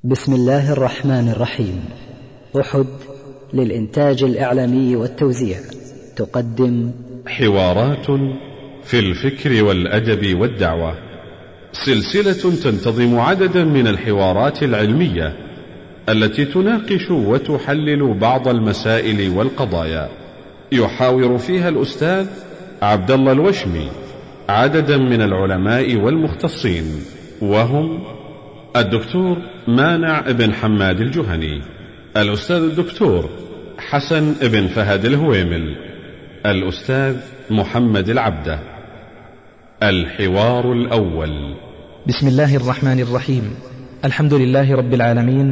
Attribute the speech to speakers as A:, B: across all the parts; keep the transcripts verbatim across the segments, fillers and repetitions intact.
A: بسم الله الرحمن الرحيم. أحد للإنتاج الإعلامي والتوزيع تقدم
B: حوارات في الفكر والأدب والدعوة، سلسلة تنتظم عددا من الحوارات العلمية التي تناقش وتحلل بعض المسائل والقضايا. يحاور فيها الأستاذ عبد الله الوشمي عددا من العلماء والمختصين، وهم الدكتور مانع بن حماد الجهني، الأستاذ الدكتور حسن بن فهد الهويمل، الأستاذ محمد العبدة. الحوار الأول.
C: بسم الله الرحمن الرحيم. الحمد لله رب العالمين،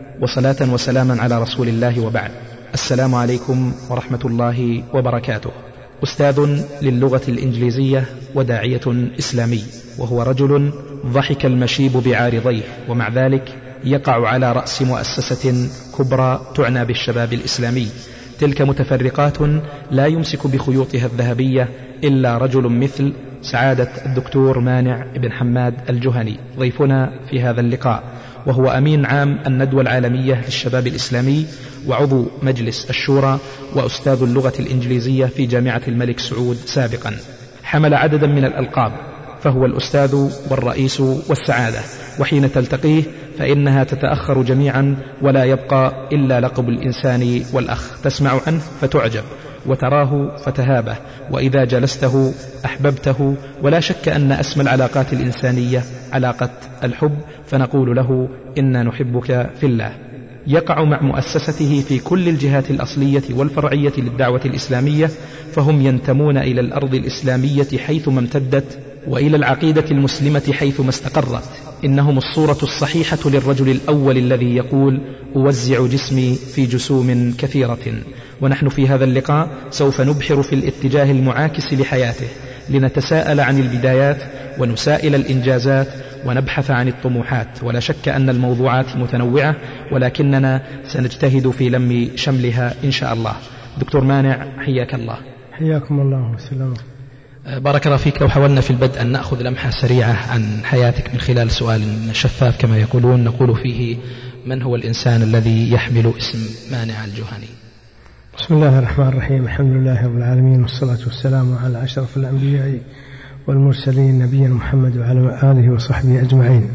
C: وصلاة وسلاما على رسول الله، وبعد. السلام عليكم ورحمة الله وبركاته. أستاذ للغة الإنجليزية وداعية إسلامي، وهو رجل ضحك المشيب بعارضيه، ومع ذلك يقع على رأس مؤسسة كبرى تعنى بالشباب الإسلامي. تلك متفرقات لا يمسك بخيوطها الذهبية إلا رجل مثل سعادة الدكتور مانع بن حماد الجهني، ضيفنا في هذا اللقاء، وهو أمين عام الندوة العالمية للشباب الإسلامي، وعضو مجلس الشورى، وأستاذ اللغة الإنجليزية في جامعة الملك سعود سابقا. حمل عددا من الألقاب، فهو الأستاذ والرئيس والسعادة، وحين تلتقيه فإنها تتأخر جميعا ولا يبقى إلا لقب الإنسان والأخ. تسمع عنه فتعجب، وتراه فتهابه، وإذا جلسته أحببته. ولا شك أن أسمى العلاقات الإنسانية علاقة الحب، فنقول له إنا نحبك في الله. يقع مع مؤسسته في كل الجهات الأصلية والفرعية للدعوة الإسلامية، فهم ينتمون إلى الأرض الإسلامية حيثما امتدت، وإلى العقيدة المسلمة حيثما استقرت. إنهم الصورة الصحيحة للرجل الأول الذي يقول: أوزع جسمي في جسوم كثيرة. ونحن في هذا اللقاء سوف نبحر في الاتجاه المعاكس لحياته، لنتساءل عن البدايات ونسائل الإنجازات ونبحث عن الطموحات. ولا شك أن الموضوعات متنوعة، ولكننا سنجتهد في لم شملها إن شاء الله. دكتور مانع، حياك الله.
D: حياكم الله وسلام.
C: بارك الله فيك. لو حاولنا في البدء أن نأخذ لمحة سريعة عن حياتك من خلال سؤال شفاف كما يقولون، نقول فيه: من هو الإنسان الذي يحمل اسم مانع الجهني؟
D: بسم الله الرحمن الرحيم. الحمد لله رب العالمين، والصلاة والسلام على أشرف الأنبياء والمرسلين، نبينا محمد وعلى آله وصحبه أجمعين.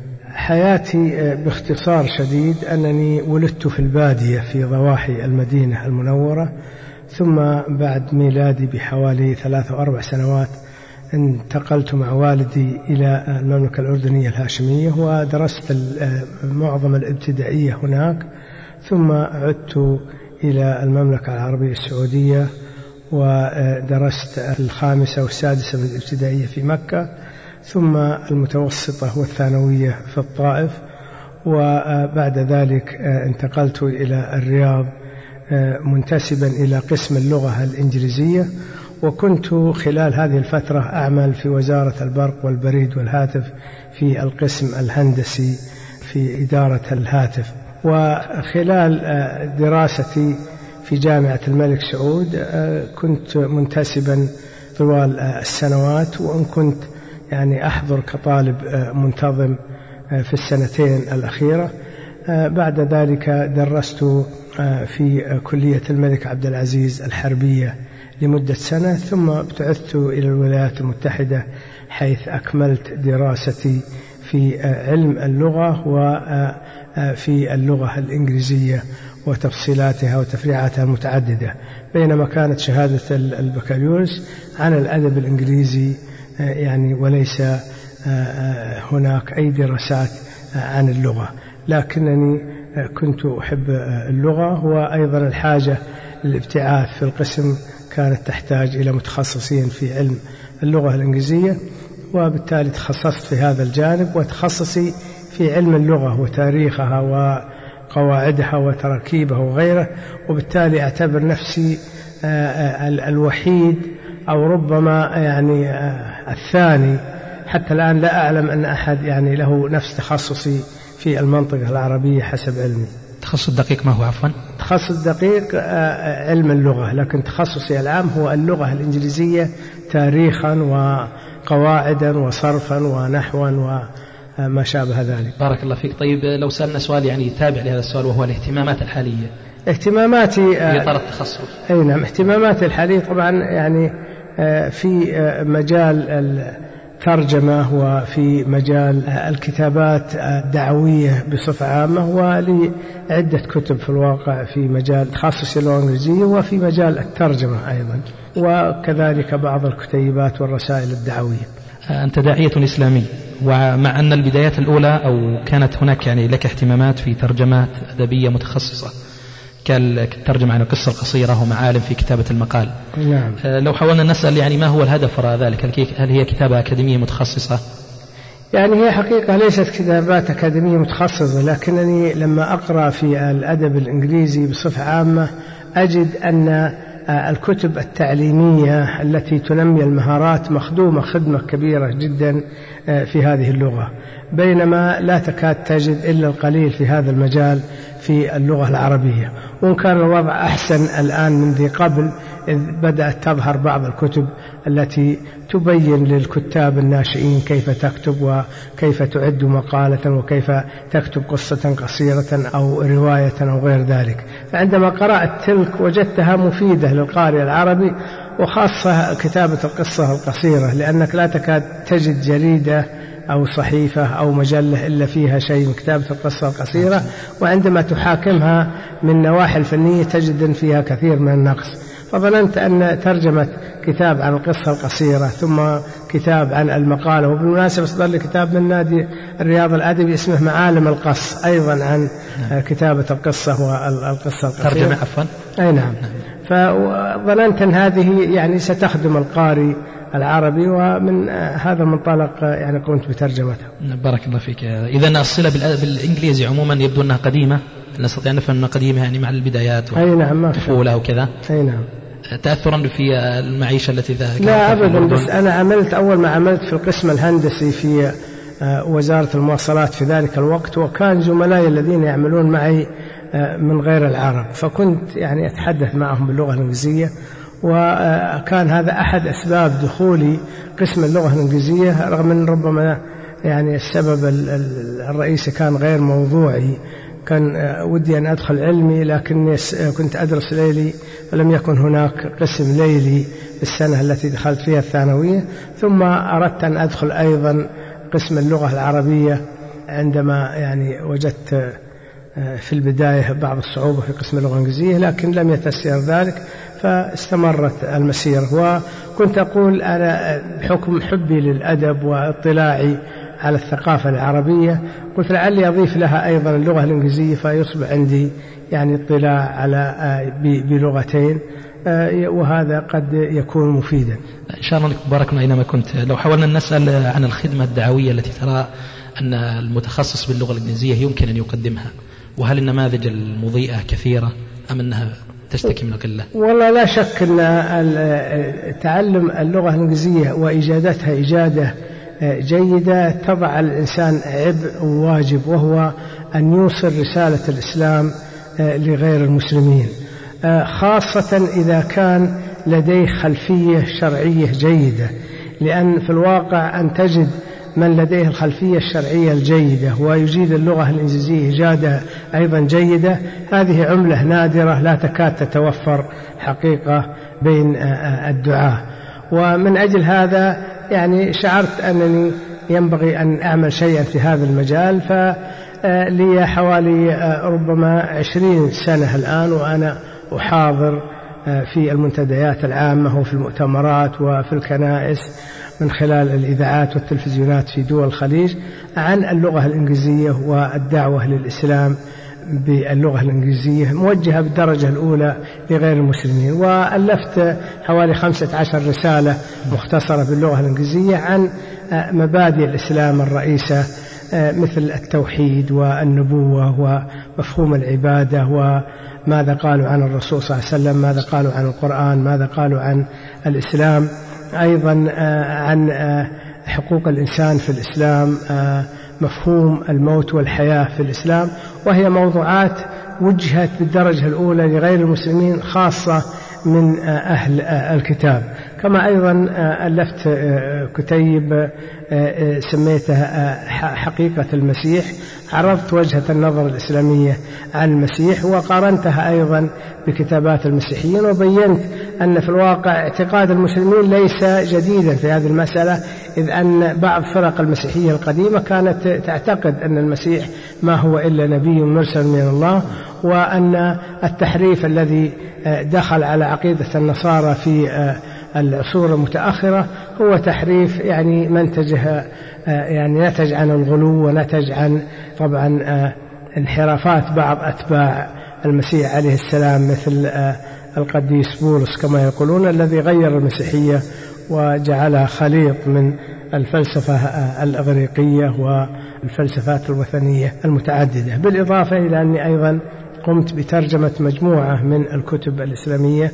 D: حياتي باختصار شديد أنني ولدت في البادية في ضواحي المدينة المنورة، ثم بعد ميلادي بحوالي ثلاث أو أربع سنوات انتقلت مع والدي إلى المملكة الأردنية الهاشمية، ودرست معظم الابتدائية هناك، ثم عدت إلى المملكة العربية السعودية ودرست الخامسة والسادسة من الابتدائية في مكة، ثم المتوسطة والثانوية في الطائف، وبعد ذلك انتقلت إلى الرياض منتسبا إلى قسم اللغة الإنجليزية، وكنت خلال هذه الفترة أعمل في وزارة البرق والبريد والهاتف في القسم الهندسي في إدارة الهاتف. وخلال دراستي في جامعة الملك سعود كنت منتسبا طوال السنوات، وإن كنت يعني أحضر كطالب منتظم في السنتين الأخيرة. بعد ذلك درست في كلية الملك عبد العزيز الحربية لمدة سنة، ثم ابتعثت إلى الولايات المتحدة حيث أكملت دراستي في علم اللغة وفي اللغة الإنجليزية وتفصيلاتها وتفريعاتها المتعددة، بينما كانت شهادة البكالوريوس عن الأدب الإنجليزي يعني، وليس هناك أي دراسات عن اللغة. لكنني كنت أحب اللغة، وأيضا الحاجة للابتعاث في القسم كانت تحتاج إلى متخصصين في علم اللغة الإنجليزية، وبالتالي تخصصت في هذا الجانب، وتخصصي في علم اللغة وتاريخها وقواعدها وتركيبها وغيره. وبالتالي أعتبر نفسي الوحيد أو ربما يعني الثاني، حتى الآن لا أعلم أن أحد يعني له نفس تخصصي في المنطقة العربية حسب علمي.
C: تخصص الدقيق ما هو عفوا؟
D: تخصص الدقيق علم اللغة، لكن تخصصي العام هو اللغة الإنجليزية تاريخا وقواعدا وصرفا ونحوا ما شابه ذلك.
C: بارك الله فيك. طيب لو سألنا سؤال يعني تابع لهذا السؤال، وهو الاهتمامات الحالية.
D: اهتماماتي
C: في إطار التخصص.
D: أي نعم، اهتماماتي الحالية طبعا يعني في مجال الترجمة وفي مجال الكتابات الدعوية بصفة عامة، ولعدة كتب في الواقع في مجال تخصص اللغة الإنجليزية وفي مجال الترجمة أيضا، وكذلك بعض الكتيبات والرسائل الدعوية.
C: أنت داعية إسلامي، ومع أن البدايات الأولى أو كانت هناك يعني لك اهتمامات في ترجمات أدبية متخصصة كالترجمة عن القصة القصيرة ومعالم في كتابة المقال.
D: نعم.
C: لو حاولنا نسأل يعني ما هو الهدف وراء ذلك؟ هل هي كتابة أكاديمية متخصصة؟
D: يعني هي حقيقة ليست كتابات أكاديمية متخصصة، لكنني لما أقرأ في الأدب الإنجليزي بصفة عامة أجد أن الكتب التعليمية التي تنمي المهارات مخدومة خدمة كبيرة جدا في هذه اللغة، بينما لا تكاد تجد إلا القليل في هذا المجال في اللغة العربية. وإن كان الوضع أحسن الآن من ذي قبل، إذ بدأت تظهر بعض الكتب التي تبين للكتاب الناشئين كيف تكتب وكيف تعد مقالة وكيف تكتب قصة قصيرة أو رواية أو غير ذلك. فعندما قرأت تلك وجدتها مفيدة للقارئ العربي، وخاصة كتابة القصة القصيرة، لأنك لا تكاد تجد جريدة أو صحيفة أو مجلة إلا فيها شيء من كتابة القصة القصيرة، وعندما تحاكمها من نواحي الفنية تجد فيها كثير من النقص. فظننت أن ترجمة كتاب عن القصة القصيرة ثم كتاب عن المقالة، وبالمناسبة صدر لي كتاب من نادي الرياض الأدبي اسمه معالم القص أيضا عن كتابة القصة والقصة القصيرة.
C: ترجمة عفوا.
D: أي نعم. فظننت أن هذه يعني ستخدم القارئ العربي، ومن هذا المنطلق يعني قمت بترجمتها.
C: بارك الله فيك. إذا الصلة بالإنجليزي عموما يبدو أنها قديمة، نستطيع أن نفهم أنها قديمة يعني مع البدايات والطفولة وكذا.
D: أي نعم.
C: تأثرا في المعيشة التي ذاك.
D: لا أبدا، بس أنا عملت أول ما عملت في القسم الهندسي في وزارة المواصلات في ذلك الوقت، وكان زملائي الذين يعملون معي من غير العرب، فكنت يعني أتحدث معهم باللغة الإنجليزية، وكان هذا أحد أسباب دخولي قسم اللغة الإنجليزية، رغم أن ربما يعني السبب الرئيسي كان غير موضوعي. كان ودي أن أدخل علمي، لكن كنت أدرس ليلي، ولم يكن هناك قسم ليلي السنة التي دخلت فيها الثانوية. ثم أردت أن أدخل أيضا قسم اللغة العربية، عندما يعني وجدت في البداية بعض الصعوبة في قسم اللغة الإنجليزية، لكن لم يتسير ذلك فاستمرت المسيرة. وكنت أقول أنا بحكم حبي للأدب واطلاعي على الثقافة العربية، قلت لعلي أضيف لها أيضا اللغة الإنجليزية فيصبح عندي يعني اطلاع على بلغتين، وهذا قد يكون مفيدا
C: إن شاء الله. بارك الله أينما كنت. لو حاولنا أن نسأل عن الخدمة الدعوية التي ترى أن المتخصص باللغة الإنجليزية يمكن أن يقدمها، وهل النماذج المضيئة كثيرة أم أنها تشتكي من قلة؟
D: والله لا شك أن تعلم اللغة الإنجليزية وإجادتها إجادة جيدة تضع الإنسان عبء وواجب، وهو أن يوصل رسالة الإسلام لغير المسلمين، خاصة إذا كان لديه خلفية شرعية جيدة. لأن في الواقع أن تجد من لديه الخلفية الشرعية الجيدة ويجيد اللغة الإنجليزية إجادة أيضا جيدة، هذه عملة نادرة لا تكاد تتوفر حقيقة بين الدعاة. ومن أجل هذا يعني شعرت أنني ينبغي أن أعمل شيئا في هذا المجال. فلي حوالي ربما عشرين سنة الآن وأنا أحاضر في المنتديات العامة وفي المؤتمرات وفي الكنائس من خلال الإذاعات والتلفزيونات في دول الخليج عن اللغة الإنجليزية والدعوة للإسلام باللغة الإنجليزية، موجهة بالدرجة الأولى لغير المسلمين. وألفت حوالي خمسة عشر رسالة مختصرة باللغة الإنجليزية عن مبادئ الإسلام الرئيسة، مثل التوحيد والنبوة ومفهوم العبادة، وماذا قالوا عن الرسول صلى الله عليه وسلم، ماذا قالوا عن القرآن، ماذا قالوا عن الإسلام، أيضا عن حقوق الإنسان في الإسلام، مفهوم الموت والحياة في الإسلام. وهي موضوعات وجهت بالدرجة الأولى لغير المسلمين، خاصة من أهل الكتاب. كما أيضا ألفت كتيب سميته حقيقة المسيح، عرضت وجهة النظر الإسلامية عن المسيح وقارنتها أيضا بكتابات المسيحيين، وبينت أن في الواقع اعتقاد المسلمين ليس جديدا في هذه المسألة، إذ أن بعض فرق المسيحية القديمة كانت تعتقد أن المسيح ما هو إلا نبي مرسل من الله، وأن التحريف الذي دخل على عقيدة النصارى في العصور المتأخرة هو تحريف يعني منتجه يعني نتج عن الغلو ونتج عن طبعا انحرافات بعض أتباع المسيح عليه السلام، مثل القديس بولس كما يقولون، الذي غير المسيحية وجعلها خليط من الفلسفة الإغريقية والفلسفات الوثنية المتعددة، بالإضافة إلى أني أيضا قمت بترجمة مجموعة من الكتب الإسلامية.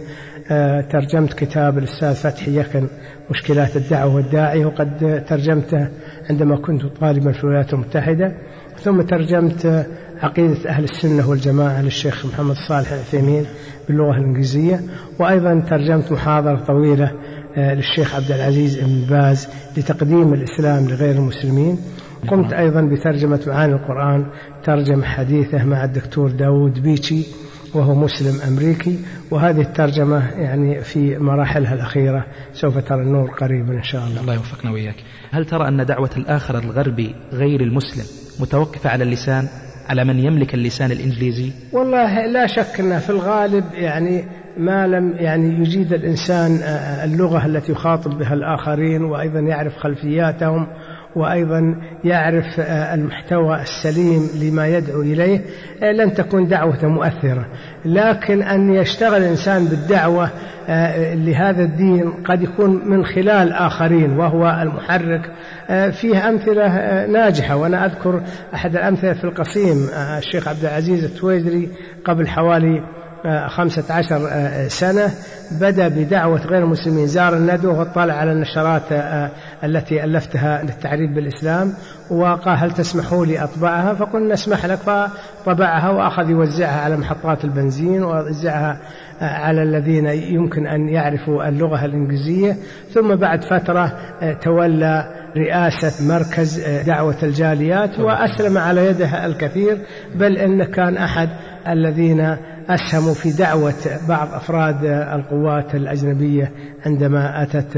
D: ترجمت كتاب الأستاذ فتحي يكن مشكلات الدعوة والداعي، وقد ترجمته عندما كنت طالبا في الولايات المتحدة، ثم ترجمت عقيدة أهل السنة والجماعة للشيخ محمد صالح العثيمين باللغة الإنجليزية، وأيضا ترجمت محاضرة طويلة للشيخ عبد العزيز بن باز لتقديم الإسلام لغير المسلمين. قمت أيضا بترجمة معاني القرآن ترجمة حديثة مع الدكتور داود بيتشي وهو مسلم أمريكي، وهذه الترجمة يعني في مراحلها الأخيرة سوف ترى النور قريبا إن شاء الله.
C: الله يوفقنا وإياك. هل ترى أن دعوة الآخر الغربي غير المسلم متوقفة على اللسان، على من يملك اللسان الإنجليزي؟
D: والله لا شك أنه في الغالب يعني ما لم يعني يجيد الإنسان اللغة التي يخاطب بها الآخرين، وأيضا يعرف خلفياتهم، وأيضا يعرف المحتوى السليم لما يدعو إليه، لن تكون دعوة مؤثرة. لكن أن يشتغل الإنسان بالدعوة لهذا الدين قد يكون من خلال آخرين وهو المحرك. فيه أمثلة ناجحة، وأنا أذكر أحد الأمثلة في القصيم الشيخ عبد العزيز التويزري قبل حوالي خمسة عشر سنة بدأ بدعوة غير المسلمين، زار الندوة واطلع على النشرات التي ألفتها للتعريف بالإسلام، وقال هل تسمحوا لي أطبعها؟ فقلنا نسمح لك، فطبعها وأخذ يوزعها على محطات البنزين ووزعها على الذين يمكن أن يعرفوا اللغة الإنجليزية. ثم بعد فترة تولى رئاسة مركز دعوة الجاليات وأسلم على يده الكثير، بل إن كان أحد الذين أسهموا في دعوة بعض أفراد القوات الأجنبية عندما أتت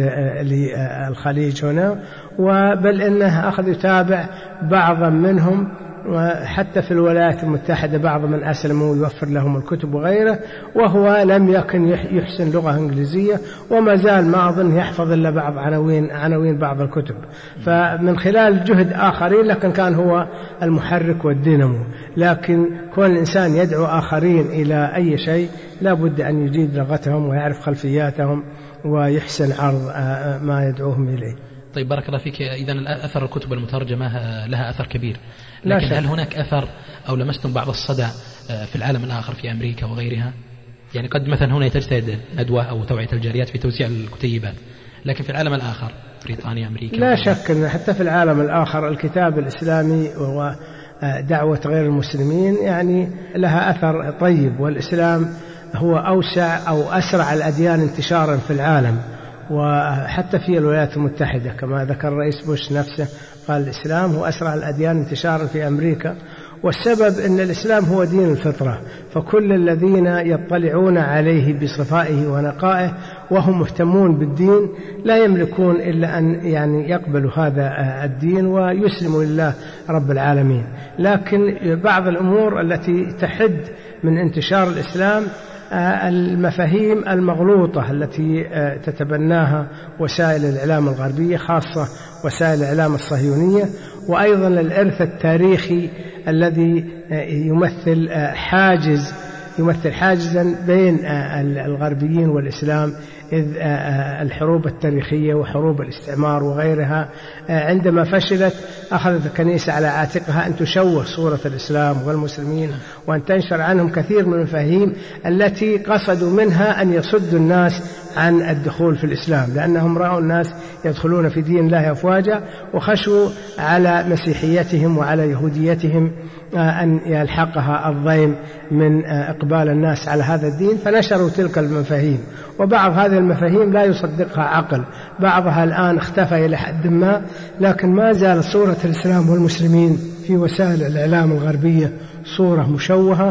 D: للخليج هنا، وبل إنه أخذ يتابع بعضا منهم، وحتى في الولايات المتحدة بعض من أسلموا يوفر لهم الكتب وغيره، وهو لم يكن يحسن لغة إنجليزية، وما زال ما أظن يحفظ إلا بعض عناوين عناوين بعض الكتب. فمن خلال جهد آخرين، لكن كان هو المحرك والدينامو. لكن كون الإنسان يدعو آخرين إلى أي شيء لا بد أن يجيد لغتهم ويعرف خلفياتهم ويحسن عرض ما يدعوهم إليه.
C: طيب بارك الله فيك. إذن أثر الكتب المترجمة لها أثر كبير،
D: لكن
C: هل هناك أثر أو لمستم بعض الصدى في العالم الآخر في أمريكا وغيرها؟ يعني قد مثلا هنا تجتهد ندوة أو توعية الجاليات في توزيع الكتيبات، لكن في العالم الآخر بريطانيا أمريكا
D: لا شك أن حتى في العالم الآخر الكتاب الإسلامي وهو دعوة غير المسلمين يعني لها أثر طيب، والإسلام هو أوسع أو أسرع الأديان انتشارا في العالم، وحتى في الولايات المتحدة كما ذكر الرئيس بوش نفسه قال الإسلام هو أسرع الأديان انتشارا في أمريكا. والسبب أن الإسلام هو دين الفطرة، فكل الذين يطلعون عليه بصفائه ونقائه وهم مهتمون بالدين لا يملكون إلا أن يعني يقبلوا هذا الدين ويسلموا لله رب العالمين. لكن بعض الأمور التي تحد من انتشار الإسلام المفاهيم المغلوطة التي تتبناها وسائل الإعلام الغربية، خاصة وسائل الإعلام الصهيونية، وأيضا الإرث التاريخي الذي يمثل حاجز يمثل حاجزا بين الغربيين والإسلام، إذ الحروب التاريخية وحروب الاستعمار وغيرها عندما فشلت أخذت الكنيسة على عاتقها أن تشوه صورة الإسلام والمسلمين وأن تنشر عنهم كثير من المفاهيم التي قصدوا منها أن يصدوا الناس عن الدخول في الإسلام، لأنهم رأوا الناس يدخلون في دين الله أفواجا وخشوا على مسيحيتهم وعلى يهوديتهم أن يلحقها الضيم من إقبال الناس على هذا الدين، فنشروا تلك المفاهيم. وبعض هذه المفاهيم لا يصدقها عقل، بعضها الآن اختفى إلى حد ما، لكن ما زال صورة الإسلام والمسلمين في وسائل الإعلام الغربية صورة مشوهة،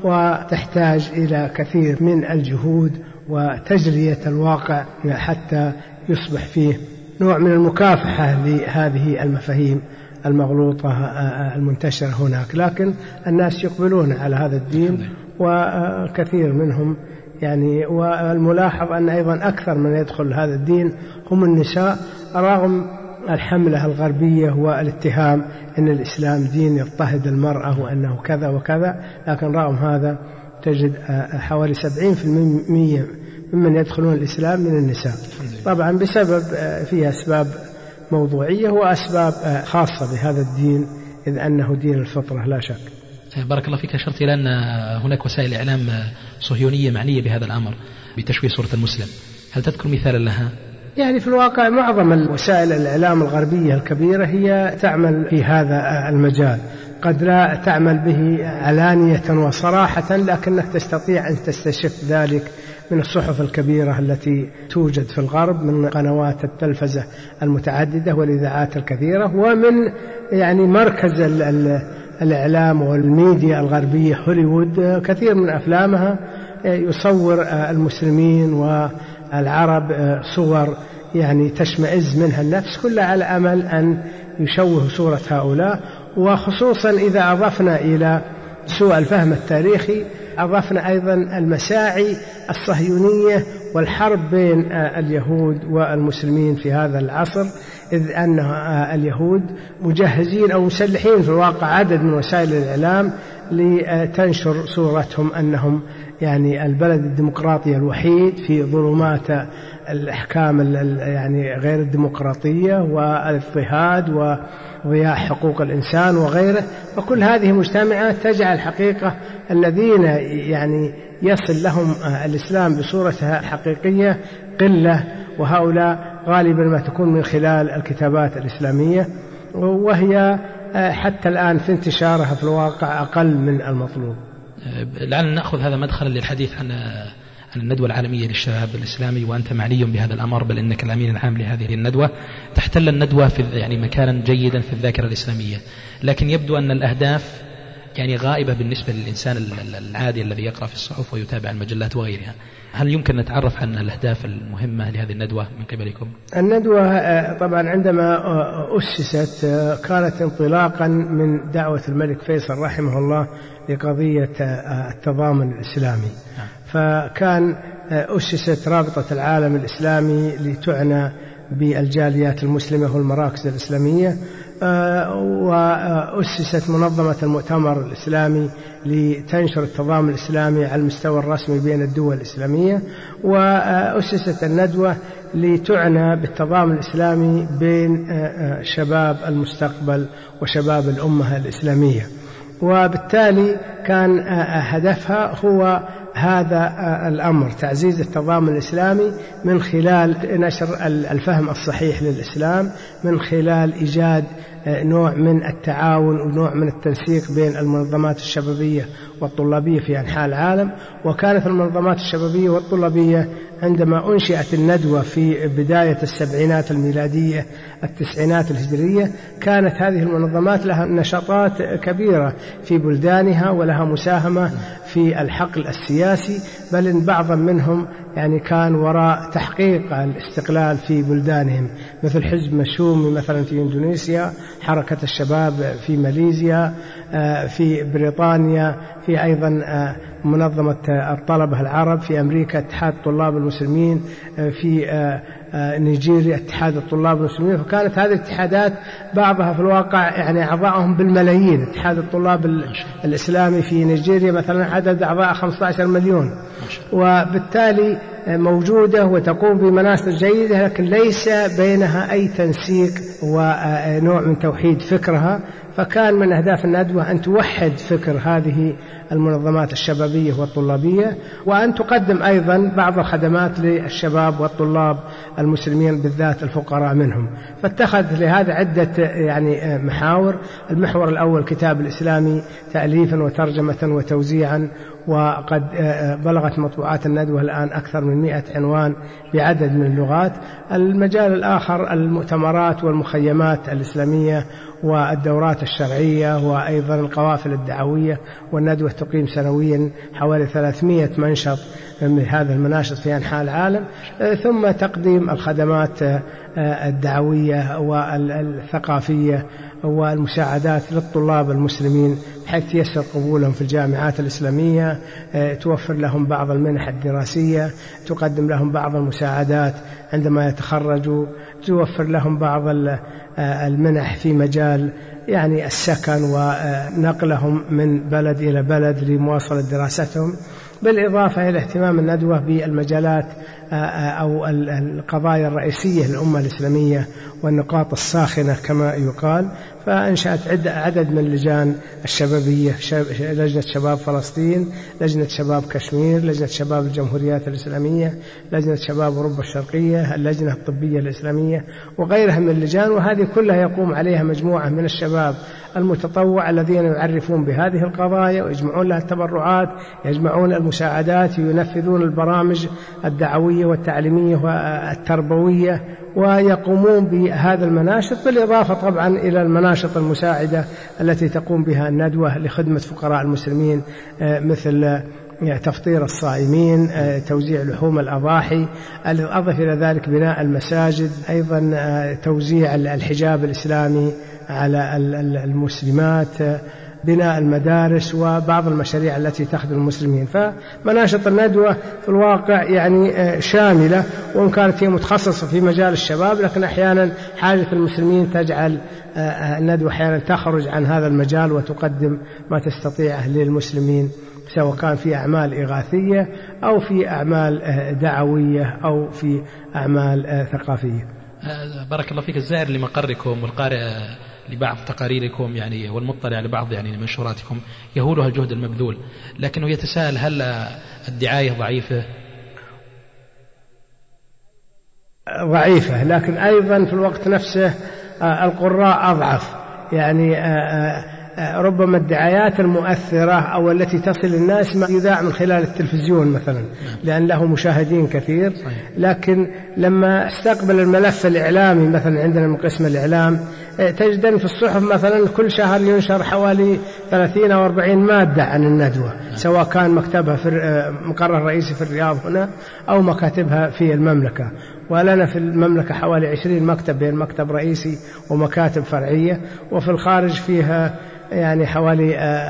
D: وتحتاج إلى كثير من الجهود وتجلية الواقع حتى يصبح فيه نوع من المكافحة لهذه المفاهيم المغلوطة المنتشرة هناك. لكن الناس يقبلون على هذا الدين وكثير منهم يعني، والملاحظ أن أيضا أكثر من يدخل هذا الدين هم النساء، رغم الحملة الغربية والاتهام أن الإسلام دين يضطهد المرأة وأنه كذا وكذا، لكن رغم هذا تجد حوالي سبعين بالمئة ممن يدخلون الإسلام من النساء، طبعا بسبب فيها أسباب موضوعية وأسباب خاصة بهذا الدين، إذ أنه دين الفطرة لا شك.
C: بارك الله فيك. أشرت إلى أن هناك وسائل إعلام صهيونية معنية بهذا الأمر بتشويه صورة المسلم، هل تذكر مثالا لها؟
D: يعني في الواقع معظم الوسائل الإعلام الغربية الكبيرة هي تعمل في هذا المجال، قد لا تعمل به علانية وصراحة، لكنك تستطيع أن تستشف ذلك من الصحف الكبيرة التي توجد في الغرب، من قنوات التلفزة المتعددة والإذاعات الكثيرة، ومن يعني مركز ال ال الإعلام والميديا الغربية هوليوود. كثير من أفلامها يصور المسلمين والعرب صور يعني تشمئز منها النفس، كلها على أمل أن يشوه صورة هؤلاء. وخصوصا إذا أضفنا إلى سوء الفهم التاريخي أضفنا أيضا المساعي الصهيونية والحرب بين اليهود والمسلمين في هذا العصر، إذ أن اليهود مجهزين أو مسلحين في الواقع عدد من وسائل الإعلام لتنشر صورتهم أنهم يعني البلد الديمقراطي الوحيد في ظلمات الأحكام يعني غير الديمقراطية والاضطهاد وضياع حقوق الإنسان وغيره. وكل هذه مجتمعات تجعل حقيقة الذين يعني يصل لهم الإسلام بصورتها الحقيقية قلة، وهؤلاء غالبا ما تكون من خلال الكتابات الإسلامية، وهي حتى الآن في انتشارها في الواقع أقل من المطلوب.
C: لعلنا نأخذ هذا مدخلا للحديث عن عن الندوة العالمية للشباب الإسلامي، وأنت معني بهذا الأمر، بل إنك الأمين العام لهذه الندوة. تحتل الندوة في يعني مكانا جيدا في الذاكرة الإسلامية، لكن يبدو أن الأهداف يعني غائبة بالنسبة للإنسان العادي الذي يقرأ في الصحف ويتابع المجلات وغيرها. هل يمكن نتعرف عن الأهداف المهمة لهذه الندوة من قبلكم؟
D: الندوة طبعا عندما أسست كانت انطلاقا من دعوة الملك فيصل رحمه الله لقضية التضامن الإسلامي، فكان أسست رابطة العالم الإسلامي لتعنى بالجاليات المسلمة والمراكز الإسلامية، وأسست منظمة المؤتمر الإسلامي لتنشر التضامن الإسلامي على المستوى الرسمي بين الدول الإسلامية، وأسست الندوة لتعنى بالتضامن الإسلامي بين شباب المستقبل وشباب الأمة الإسلامية. وبالتالي كان هدفها هو هذا الأمر، تعزيز التضامن الإسلامي من خلال نشر الفهم الصحيح للإسلام، من خلال إيجاد نوع من التعاون ونوع من التنسيق بين المنظمات الشبابية والطلابية في أنحاء العالم. وكانت المنظمات الشبابية والطلابية عندما أنشئت الندوة في بداية السبعينات الميلادية التسعينات الهجرية، كانت هذه المنظمات لها نشاطات كبيرة في بلدانها ولها مساهمة في الحقل السياسي، بل إن بعضا منهم يعني كان وراء تحقيق الاستقلال في بلدانهم، مثل حزب مشومي مثلا في إندونيسيا، حركة الشباب في ماليزيا، في بريطانيا، في أيضا منظمة الطلبة العرب في أمريكا، اتحاد طلاب المسلمين في نيجيريا، اتحاد الطلاب المسلمين. فكانت هذه الاتحادات بعضها في الواقع يعني أعضاءهم بالملايين. اتحاد الطلاب الإسلامي في نيجيريا مثلا عدد أعضاء خمسة عشر مليون، وبالتالي موجودة وتقوم بمناصب جيدة، لكن ليس بينها أي تنسيق ونوع من توحيد فكرها. فكان من أهداف الندوة أن توحد فكر هذه المنظمات الشبابية والطلابية، وأن تقدم أيضا بعض الخدمات للشباب والطلاب المسلمين بالذات الفقراء منهم. فاتخذ لهذا عدة يعني محاور. المحور الأول كتاب الإسلامي تأليفا وترجمة وتوزيعا، وقد بلغت مطبوعات الندوة الآن أكثر من مئة عنوان بعدد من اللغات. المجال الآخر المؤتمرات والمخيمات الإسلامية والدورات الشرعية، وأيضا القوافل الدعوية، والندوة تقيم سنويا حوالي ثلاثمئة منشط من هذا المناشط في أنحاء العالم. ثم تقديم الخدمات الدعوية والثقافية والمساعدات للطلاب المسلمين بحيث تيسر قبولهم في الجامعات الإسلامية، توفر لهم بعض المنح الدراسية، تقدم لهم بعض المساعدات عندما يتخرجوا، توفر لهم بعض المنح في مجال يعني السكن ونقلهم من بلد إلى بلد لمواصلة دراستهم، بالإضافة إلى اهتمام الندوة بالمجالات أو القضايا الرئيسية للأمة الإسلامية والنقاط الساخنة كما يقال. فأنشأت عدد من اللجان الشبابية، لجنة شباب فلسطين، لجنة شباب كشمير، لجنة شباب الجمهوريات الإسلامية، لجنة شباب أوروبا الشرقية، اللجنة الطبية الإسلامية، وغيرها من اللجان. وهذه كلها يقوم عليها مجموعة من الشباب المتطوع الذين يعرفون بهذه القضايا ويجمعون لها التبرعات، يجمعون المساعدات، ينفذون البرامج الدعوية والتعليمية والتربوية، ويقومون بهذا المناشط، بالإضافة طبعا إلى المناشط المساعدة التي تقوم بها الندوة لخدمة فقراء المسلمين، مثل تفطير الصائمين، توزيع لحوم الأضاحي، أضف إلى ذلك بناء المساجد، أيضا توزيع الحجاب الإسلامي على المسلمات، بناء المدارس، وبعض المشاريع التي تخدم المسلمين. فمناشط الندوة في الواقع يعني شاملة، وإن كانت هي متخصصة في مجال الشباب، لكن أحيانا حاجة المسلمين تجعل الندوة أحيانا تخرج عن هذا المجال وتقدم ما تستطيعه للمسلمين، سواء كان في أعمال إغاثية أو في أعمال دعوية أو في أعمال ثقافية.
C: بارك الله فيك. الزائر لمقركم والقارئ لبعض تقاريركم يعني والمطلع على بعض يعني منشوراتكم يهولها الجهد المبذول، لكنه يتساءل هل الدعاية ضعيفة؟
D: ضعيفة، لكن أيضا في الوقت نفسه القراء أضعف. يعني ربما الدعايات المؤثرة أو التي تصل الناس ما يذاع من خلال التلفزيون مثلا لأن له مشاهدين كثير، لكن لما استقبل الملف الإعلامي مثلا عندنا من قسم الإعلام تجد في الصحف مثلا كل شهر ينشر حوالي ثلاثين أو أربعين مادة عن الندوة، سواء كان مكتبها في مقرها الرئيسي في الرياض هنا أو مكاتبها في المملكة. ولنا في المملكة حوالي عشرين مكتب بين مكتب رئيسي ومكاتب فرعية، وفي الخارج فيها يعني حوالي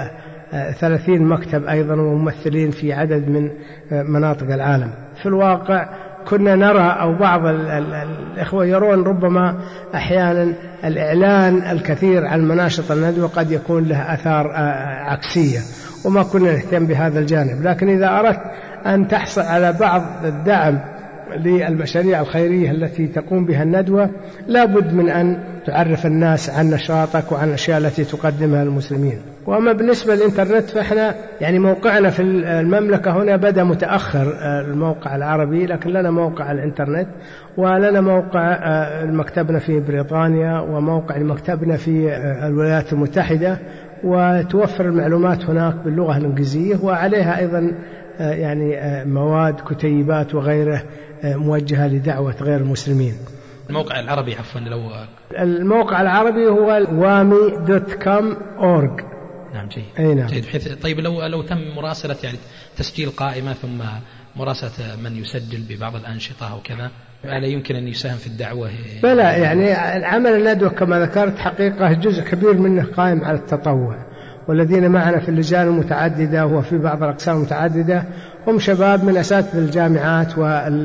D: ثلاثين مكتب أيضا وممثلين في عدد من مناطق العالم. في الواقع كنا نرى أو بعض الإخوة يرون ربما أحيانا الإعلان الكثير عن مناشط الندوة قد يكون له آثار عكسية، وما كنا نهتم بهذا الجانب. لكن إذا أردت أن تحصل على بعض الدعم للمشاريع الخيرية التي تقوم بها الندوة لابد من أن تعرف الناس عن نشاطك وعن الأشياء التي تقدمها للمسلمين. وأما بالنسبة للإنترنت فإحنا يعني موقعنا في المملكة هنا بدأ متأخر الموقع العربي، لكن لنا موقع الإنترنت، ولنا موقع مكتبنا في بريطانيا وموقع مكتبنا في الولايات المتحدة، وتوفر المعلومات هناك باللغة الإنجليزية، وعليها أيضا يعني مواد كتيبات وغيره موجهة لدعوة غير المسلمين.
C: الموقع العربي عفوا لو
D: الموقع العربي هو وامي دوت كوم أورج.
C: نعم جيد.
D: أي نعم.
C: جيد. بحيث طيب لو لو تم مراسلة يعني تسجيل قائمة ثم مراسلة من يسجل ببعض الأنشطة أو كذا، ألا يمكن أن يساهم في الدعوة؟
D: بلى، يعني عمل الندوة كما ذكرت حقيقة جزء كبير منه قائم على التطوع، والذين معنا في اللجان المتعددة وفي بعض الأقسام المتعددة هم شباب من أساتذة الجامعات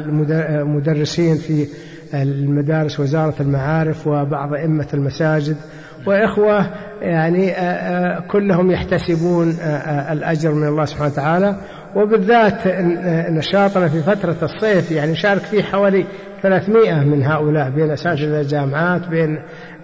D: والمدرسين في المدارس وزارة المعارف وبعض أئمة المساجد، وإخوة يعني كلهم يحتسبون الأجر من الله سبحانه وتعالى، وبالذات نشاطنا في فترة الصيف يعني شارك فيه حوالي ثلاثمائة من هؤلاء، بين أساتذة الجامعات، بين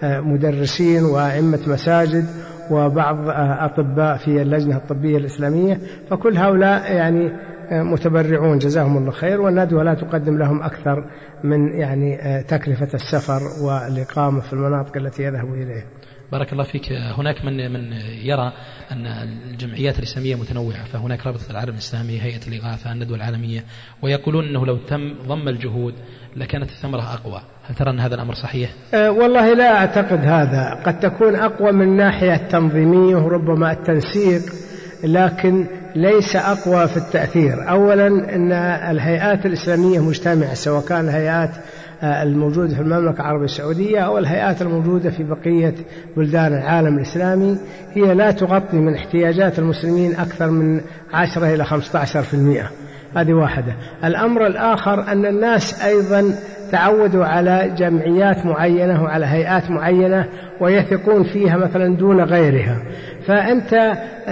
D: مدرسين وأئمة مساجد وبعض أطباء في اللجنة الطبية الإسلامية، فكل هؤلاء يعني متبرعون جزاهم الله خير، والندوة لا تقدم لهم أكثر من يعني تكلفة السفر والإقامة في المناطق التي يذهبوا إليها.
C: بارك الله فيك. هناك من من يرى أن الجمعيات الإسلامية متنوعة، فهناك رابطة العالم الإسلامي، هيئة الإغاثة، الندوة العالمية، ويقولون أنه لو تم ضم الجهود لكانت الثمرة أقوى. هل ترى أن هذا الأمر صحيح؟
D: أه والله لا أعتقد هذا، قد تكون أقوى من ناحية التنظيمية وربما التنسيق، لكن ليس أقوى في التأثير. أولا أن الهيئات الإسلامية مجتمعة، سواء كان الهيئات الموجودة في المملكة العربية السعودية أو الهيئات الموجودة في بقية بلدان العالم الإسلامي، هي لا تغطي من احتياجات المسلمين أكثر من عشرة إلى خمسة عشر بالمئة. هذه واحدة. الأمر الآخر أن الناس أيضا تعودوا على جمعيات معينة وعلى هيئات معينة ويثقون فيها مثلا دون غيرها، فأنت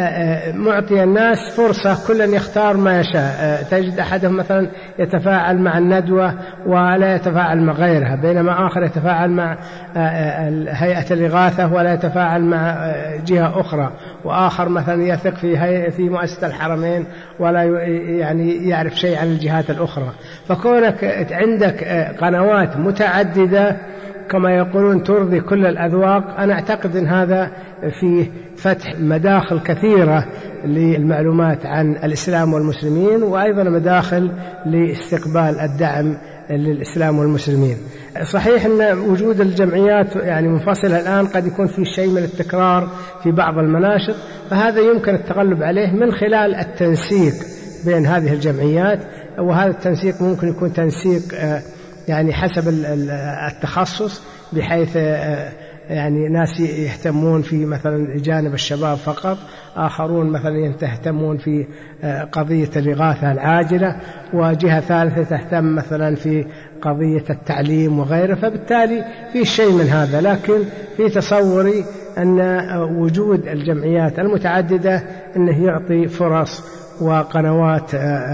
D: معطي الناس فرصة كل يختار ما يشاء. تجد أحدهم مثلا يتفاعل مع الندوة ولا يتفاعل مع غيرها، بينما آخر يتفاعل مع هيئة الإغاثة ولا يتفاعل مع جهة أخرى، وآخر مثلا يثق في في مؤسسة الحرمين ولا يعني يعرف شيء عن الجهات الأخرى. فكونك عندك قنوات متعددة كما يقولون ترضي كل الأذواق، أنا أعتقد أن هذا فيه فتح مداخل كثيرة للمعلومات عن الإسلام والمسلمين، وأيضا مداخل لاستقبال الدعم للإسلام والمسلمين. صحيح أن وجود الجمعيات يعني منفصلة الآن قد يكون في شيء من التكرار في بعض المناشط، فهذا يمكن التغلب عليه من خلال التنسيق بين هذه الجمعيات، وهذا التنسيق ممكن يكون تنسيق يعني حسب التخصص، بحيث يعني ناس يهتمون في مثلا جانب الشباب فقط، آخرون مثلا يهتمون في قضية الإغاثة العاجلة، وجهة ثالثة تهتم مثلا في قضية التعليم وغيره. فبالتالي في شيء من هذا، لكن في تصوري أن وجود الجمعيات المتعددة أنه يعطي فرص وقنوات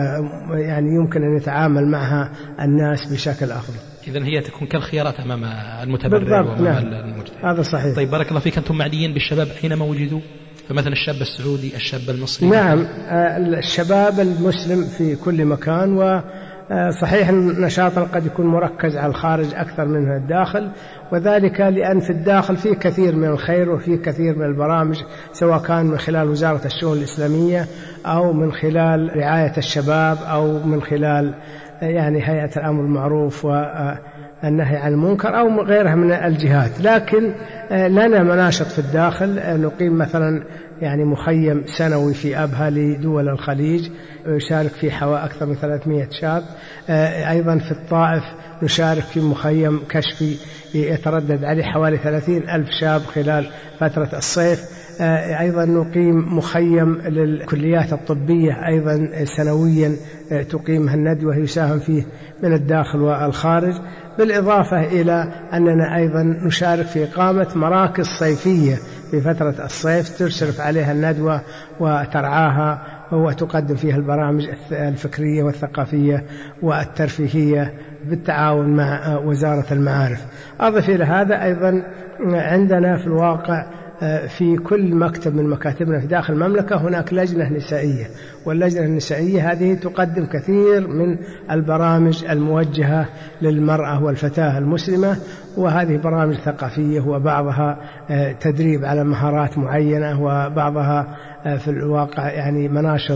D: يعني يمكن أن يتعامل معها الناس بشكل أفضل.
C: إذن هي تكون كالخيارات أمام المتبرع وأمام
D: نعم.
C: المجتمع.
D: هذا صحيح.
C: طيب بارك الله فيك. أنتم معنيين بالشباب أينما وجدوا، فمثلا الشاب السعودي، الشاب المصري؟
D: نعم، الشباب المسلم في كل مكان، وصحيح النشاط قد يكون مركز على الخارج أكثر من الداخل، وذلك لأن في الداخل فيه كثير من الخير وفيه كثير من البرامج، سواء كان من خلال وزارة الشؤون الإسلامية أو من خلال رعاية الشباب أو من خلال يعني هيئة الأمر بالمعروف والنهي عن المنكر أو غيرها من الجهات. لكن لنا مناشط في الداخل، نقيم مثلا يعني مخيم سنوي في أبها لدول الخليج يشارك فيه حوالي أكثر من ثلاثمائة شاب. أيضا في الطائف نشارك في مخيم كشفي يتردد عليه حوالي ثلاثين ألف شاب خلال فترة الصيف. أيضا نقيم مخيم للكليات الطبية أيضا سنويا تقيمها الندوة يساهم فيه من الداخل والخارج، بالإضافة إلى أننا أيضا نشارك في إقامة مراكز صيفية في فترة الصيف تشرف عليها الندوة وترعاها وتقدم فيها البرامج الفكرية والثقافية والترفيهية بالتعاون مع وزارة المعارف. أضف إلى هذا أيضا عندنا في الواقع في كل مكتب من مكاتبنا في داخل المملكة هناك لجنة نسائية، واللجنة النسائية هذه تقدم كثير من البرامج الموجهة للمرأة والفتاة المسلمة، وهذه برامج ثقافية وبعضها تدريب على مهارات معينة، وبعضها في الواقع يعني مناشط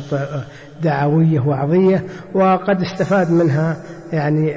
D: دعوية وعظية، وقد استفاد منها يعني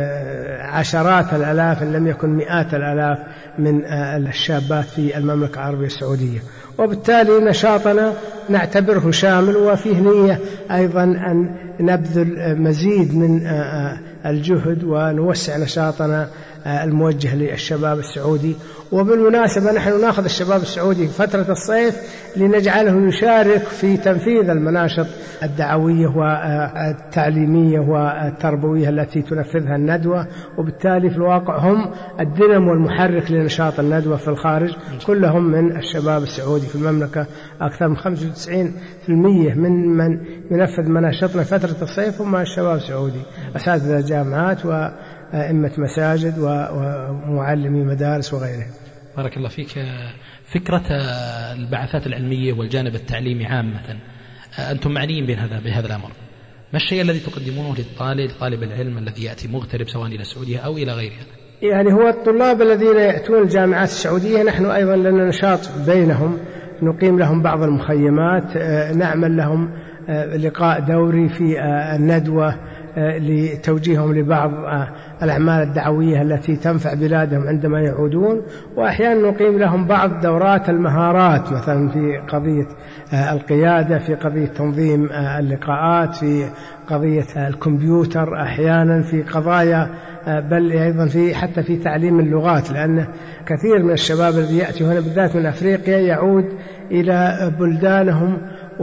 D: عشرات الآلاف إن لم يكن مئات الآلاف من الشابات في المملكة العربية السعودية. وبالتالي نشاطنا نعتبره شامل، وفيه نية أيضا أن نبذل مزيد من الجهد ونوسع نشاطنا الموجه للشباب السعودي. وبالمناسبة نحن نأخذ الشباب السعودي في فترة الصيف لنجعله يشارك في تنفيذ المناشط الدعوية والتعليمية والتربوية التي تنفذها الندوة، وبالتالي في الواقع هم الدينامو والمحرك لنشاط الندوة في الخارج. كلهم من الشباب السعودي في المملكة، أكثر من خمسة وتسعين بالمئة من من ينفذ مناشطنا فترة الصيف هم الشباب السعودي، أساتذة الجامعات وأئمة مساجد ومعلمي مدارس وغيرهم.
C: بارك الله فيك. فكرة البعثات العلمية والجانب التعليمي عامة، أنتم معنيين بهذا بهذا الأمر، ما الشيء الذي تقدمونه للطالب طالب العلم الذي يأتي مغترب سواء إلى السعودية أو إلى غيرها؟
D: يعني هو الطلاب الذين يأتون الجامعات السعودية نحن أيضا لنا نشاط بينهم، نقيم لهم بعض المخيمات، نعمل لهم لقاء دوري في الندوة لتوجيههم لبعض الأعمال الدعوية التي تنفع بلادهم عندما يعودون، وأحيانا نقيم لهم بعض دورات المهارات، مثلا في قضية القيادة، في قضية تنظيم اللقاءات، في قضية الكمبيوتر، أحيانا في قضايا، بل أيضا في حتى في تعليم اللغات، لأن كثير من الشباب الذي يأتي هنا بالذات من أفريقيا يعود إلى بلدانهم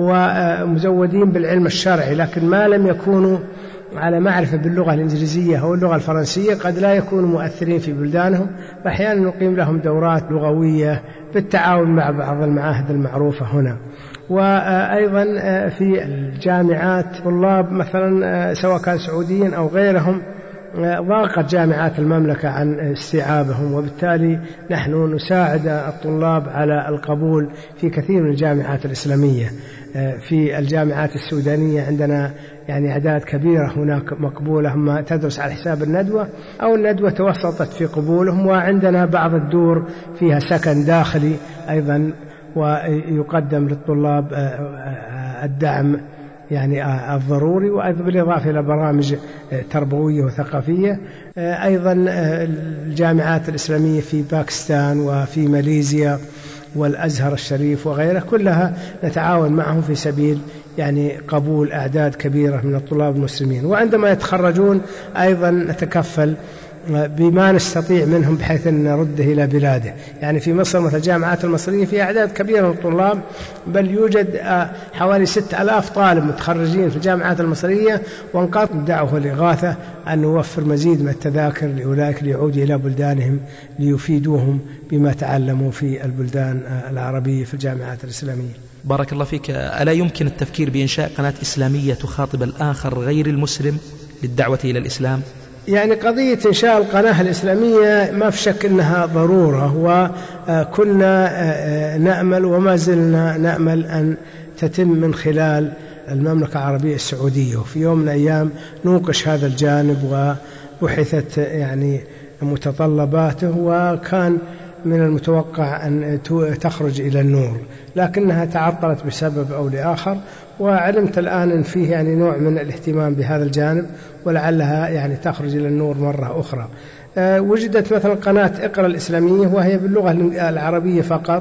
D: ومزودين بالعلم الشرعي، لكن ما لم يكونوا على معرفة باللغة الإنجليزية أو اللغة الفرنسية قد لا يكونوا مؤثرين في بلدانهم، فأحيانا نقيم لهم دورات لغوية بالتعاون مع بعض المعاهد المعروفة هنا. وأيضا في الجامعات طلاب مثلا سواء كان سعوديين أو غيرهم ضاقت جامعات المملكة عن استيعابهم، وبالتالي نحن نساعد الطلاب على القبول في كثير من الجامعات الإسلامية. في الجامعات السودانية عندنا يعني أعداد كبيرة هناك مقبولة، هم تدرس على حساب الندوة أو الندوة توسطت في قبولهم، وعندنا بعض الدور فيها سكن داخلي أيضا، ويقدم للطلاب الدعم يعني الضروري، وأيضا بالإضافة إلى برامج تربوية وثقافية. أيضا الجامعات الإسلامية في باكستان وفي ماليزيا والأزهر الشريف وغيره كلها نتعاون معهم في سبيل يعني قبول أعداد كبيرة من الطلاب المسلمين، وعندما يتخرجون أيضا نتكفل بما نستطيع منهم بحيث أن نرده إلى بلاده. يعني في مصر مثل الجامعات المصرية في أعداد كبيرة من الطلاب، بل يوجد حوالي ستة آلاف طالب متخرجين في الجامعات المصرية، وانقاط الدعوة والإغاثة أن نوفر مزيد من التذاكر لأولئك ليعودوا إلى بلدانهم ليفيدوهم بما تعلموا في البلدان العربية في الجامعات الإسلامية.
C: بارك الله فيك. ألا يمكن التفكير بإنشاء قناة إسلامية تخاطب الآخر غير المسلم للدعوة إلى الإسلام؟
D: يعني قضية إنشاء القناة الإسلامية ما في شك أنها ضرورة، وكنا نأمل وما زلنا نأمل أن تتم من خلال المملكة العربية السعودية، وفي يوم من الأيام نوقش هذا الجانب وبحثت يعني متطلباته، وكان من المتوقع أن تخرج إلى النور، لكنها تعطلت بسبب أو لآخر، وعلمت الآن أن فيه يعني نوع من الاهتمام بهذا الجانب، ولعلها يعني تخرج إلى النور مرة أخرى. أه وجدت مثلا قناة اقرأ الإسلامية وهي باللغة العربية فقط،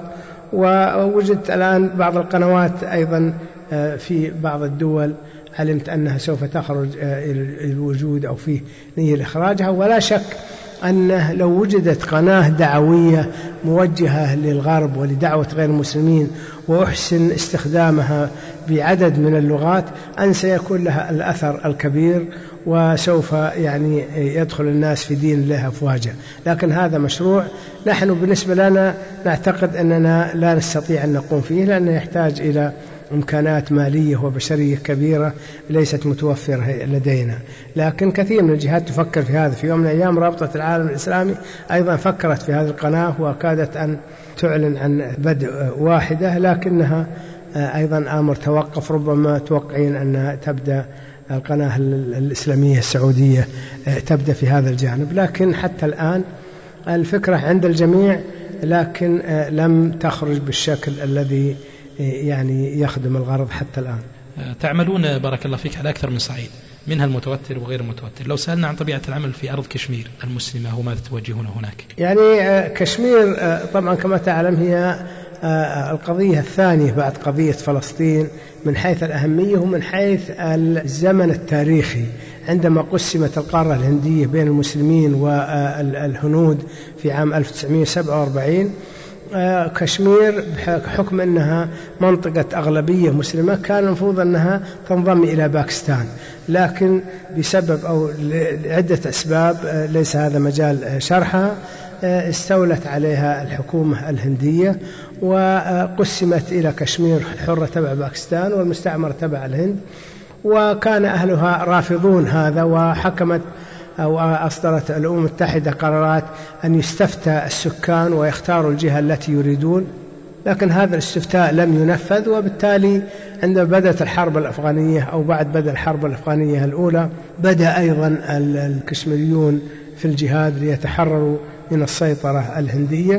D: ووجدت الآن بعض القنوات أيضا أه في بعض الدول علمت أنها سوف تخرج أه إلى الوجود أو فيه نية لإخراجها. ولا شك أنه لو وجدت قناة دعوية موجهة للغرب ولدعوة غير المسلمين وأحسن استخدامها بعدد من اللغات أن سيكون لها الأثر الكبير، وسوف يعني يدخل الناس في دين الله أفواجا. لكن هذا مشروع نحن بالنسبة لنا نعتقد أننا لا نستطيع أن نقوم فيه، لأنه يحتاج إلى إمكانات مالية وبشرية كبيرة ليست متوفرة لدينا، لكن كثير من الجهات تفكر في هذا. في يوم من الأيام رابطة العالم الإسلامي أيضا فكرت في هذه القناة، وكادت أن تعلن عن بدء واحدة، لكنها أيضا أمر توقف، ربما توقعين أن تبدأ القناة الإسلامية السعودية تبدأ في هذا الجانب، لكن حتى الآن الفكرة عند الجميع، لكن لم تخرج بالشكل الذي يعني يخدم الغرض حتى الآن.
C: تعملون بارك الله فيك على أكثر من صعيد، منها المتوتر وغير المتوتر. لو سألنا عن طبيعة العمل في أرض كشمير المسلمة وماذا توجهون هناك؟
D: يعني كشمير طبعا كما تعلم هي القضية الثانية بعد قضية فلسطين من حيث الأهمية ومن حيث الزمن التاريخي. عندما قسمت القارة الهندية بين المسلمين والهنود في عام ألف وتسعمائة وسبعة وأربعين، كشمير بحكم أنها منطقة أغلبية مسلمة كان المفروض أنها تنضم إلى باكستان، لكن بسبب أو لعدة أسباب ليس هذا مجال شرحها استولت عليها الحكومة الهندية وقسمت إلى كشمير الحرة تبع باكستان والمستعمرة تبع الهند، وكان أهلها رافضون هذا، وحكمت أو أصدرت الأمم المتحدة قرارات أن يستفتى السكان ويختاروا الجهة التي يريدون، لكن هذا الاستفتاء لم ينفذ. وبالتالي عندما بدأت الحرب الأفغانية أو بعد بدء الحرب الأفغانية الأولى بدأ أيضا الكشميريون في الجهاد ليتحرروا من السيطرة الهندية،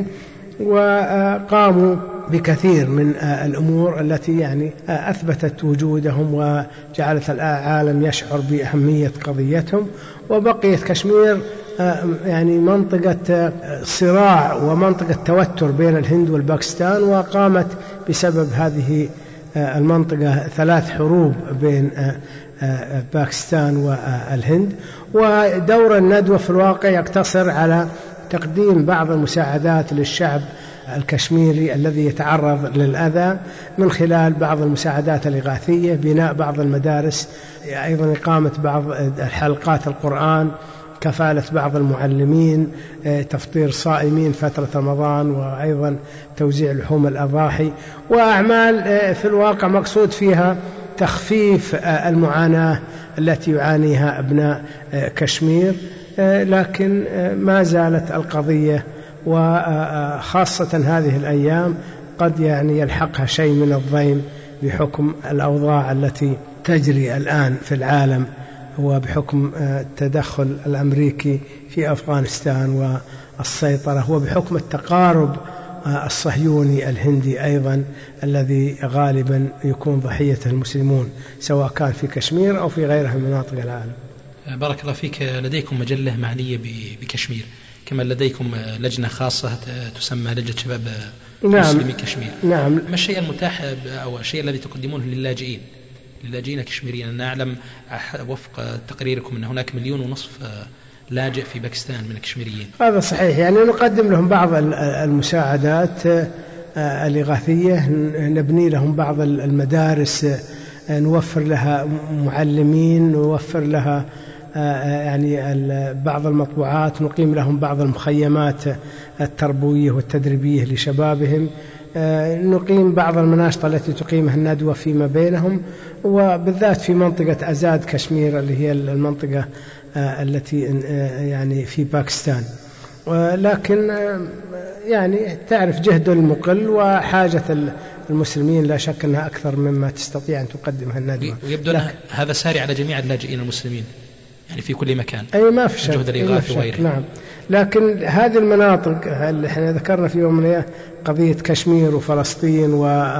D: وقاموا بكثير من الأمور التي يعني أثبتت وجودهم وجعلت العالم يشعر بأهمية قضيتهم. وبقيت كشمير يعني منطقة صراع ومنطقة توتر بين الهند والباكستان، وقامت بسبب هذه المنطقة ثلاث حروب بين باكستان والهند. ودور الندوة في الواقع يقتصر على تقديم بعض المساعدات للشعب الكشميري الذي يتعرض للأذى من خلال بعض المساعدات الإغاثية، بناء بعض المدارس، أيضا إقامة بعض الحلقات القرآن، كفالة بعض المعلمين، تفطير صائمين فترة رمضان، وأيضا توزيع لحوم الأضاحي، وأعمال في الواقع مقصود فيها تخفيف المعاناة التي يعانيها أبناء كشمير. لكن ما زالت القضية وخاصة هذه الأيام قد يعني يلحقها شيء من الضيم بحكم الأوضاع التي تجري الآن في العالم، وبحكم التدخل الأمريكي في أفغانستان والسيطرة، وبحكم التقارب الصهيوني الهندي أيضا الذي غالبا يكون ضحيته المسلمون سواء كان في كشمير أو في غيرها من مناطق العالم.
C: بارك الله فيك. لديكم مجلة معنية بكشمير، كما لديكم لجنة خاصة تسمى لجنة شباب مسلمي كشمير.
D: نعم.
C: ما الشيء المتاح أو الشيء الذي تقدمونه للاجئين للاجئين كشميريين؟ أنا أعلم وفق تقريركم أن هناك مليون ونصف لاجئ في باكستان من الكشميريين.
D: هذا صحيح، يعني نقدم لهم بعض المساعدات الإغاثية، نبني لهم بعض المدارس، نوفر لها معلمين، نوفر لها يعني بعض المطبوعات، نقيم لهم بعض المخيمات التربوية والتدريبية لشبابهم، نقيم بعض المناشطة التي تقيمها الندوة فيما بينهم، وبالذات في منطقة أزاد كشمير اللي هي المنطقة التي يعني في باكستان. لكن يعني تعرف جهد المقل وحاجة المسلمين لا شك أنها أكثر مما تستطيع أن تقدمها الندوة.
C: ويبدو أن هذا ساري على جميع اللاجئين المسلمين يعني في كل مكان.
D: أي ما في شك.
C: جهد الإغاثة وغيره.
D: نعم. لكن هذه المناطق اللي احنا ذكرنا في يوم من الأيام قضية كشمير وفلسطين،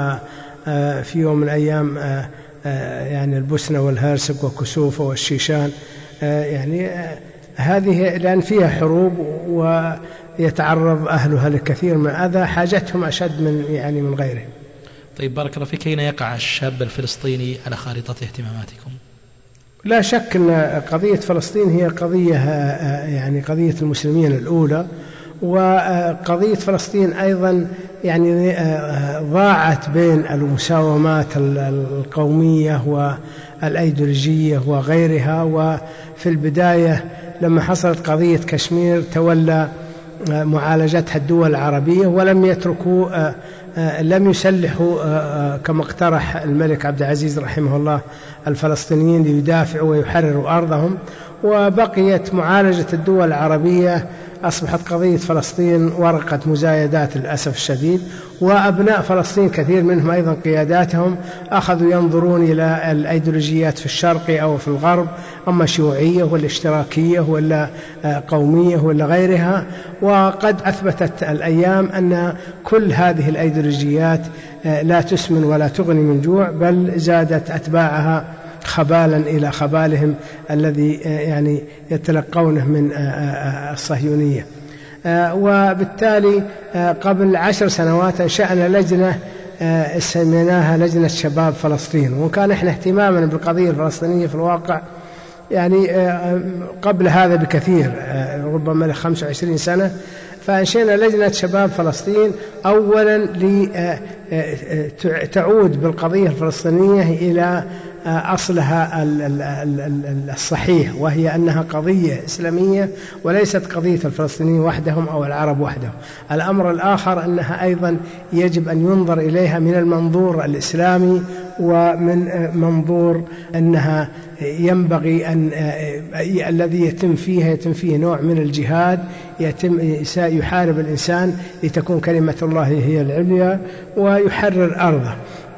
D: وفي يوم من الأيام يعني البوسنة والهرسك وكسوفة والشيشان، يعني هذه لأن فيها حروب ويتعرض أهلها لكثير من الأذى، حاجتهم أشد من يعني من غيرهم.
C: طيب بارك الله فيك، أين يقع الشاب الفلسطيني على خارطة اهتماماتكم؟
D: لا شك أن قضية فلسطين هي قضية يعني قضية المسلمين الأولى، وقضية فلسطين أيضا يعني ضاعت بين المساومات القومية والأيديولوجية وغيرها. وفي البداية لما حصلت قضية كشمير تولى معالجتها الدول العربية، ولم يتركوا لم يسلحوا كما اقترح الملك عبد العزيز رحمه الله الفلسطينيين ليدافعوا ويحرروا أرضهم، وبقيت معالجة الدول العربية. أصبحت قضية فلسطين ورقة مزايدات للأسف الشديد، وأبناء فلسطين كثير منهم أيضا قياداتهم أخذوا ينظرون إلى الأيديولوجيات في الشرق أو في الغرب، أما شيوعية ولا اشتراكية ولا قومية ولا غيرها. وقد أثبتت الأيام أن كل هذه الأيديولوجيات لا تسمن ولا تغني من جوع، بل زادت أتباعها خبالا إلى خبالهم الذي يعني يتلقونه من الصهيونية. وبالتالي قبل عشر سنوات أنشأنا لجنة سميناها لجنة شباب فلسطين، وكان إحنا اهتمامنا بالقضية الفلسطينية في الواقع يعني قبل هذا بكثير، ربما خمسة وعشرين سنة. فأنشئنا لجنة شباب فلسطين أولا لتعود بالقضية الفلسطينية إلى أصلها الصحيح، وهي أنها قضية إسلامية وليست قضية الفلسطينيين وحدهم أو العرب وحدهم. الأمر الآخر أنها أيضا يجب أن ينظر إليها من المنظور الإسلامي، ومن منظور أنها ينبغي أن الذي يتم فيها يتم فيه نوع من الجهاد، يتم يحارب الإنسان لتكون كلمة الله هي العليا ويحرر أرضه.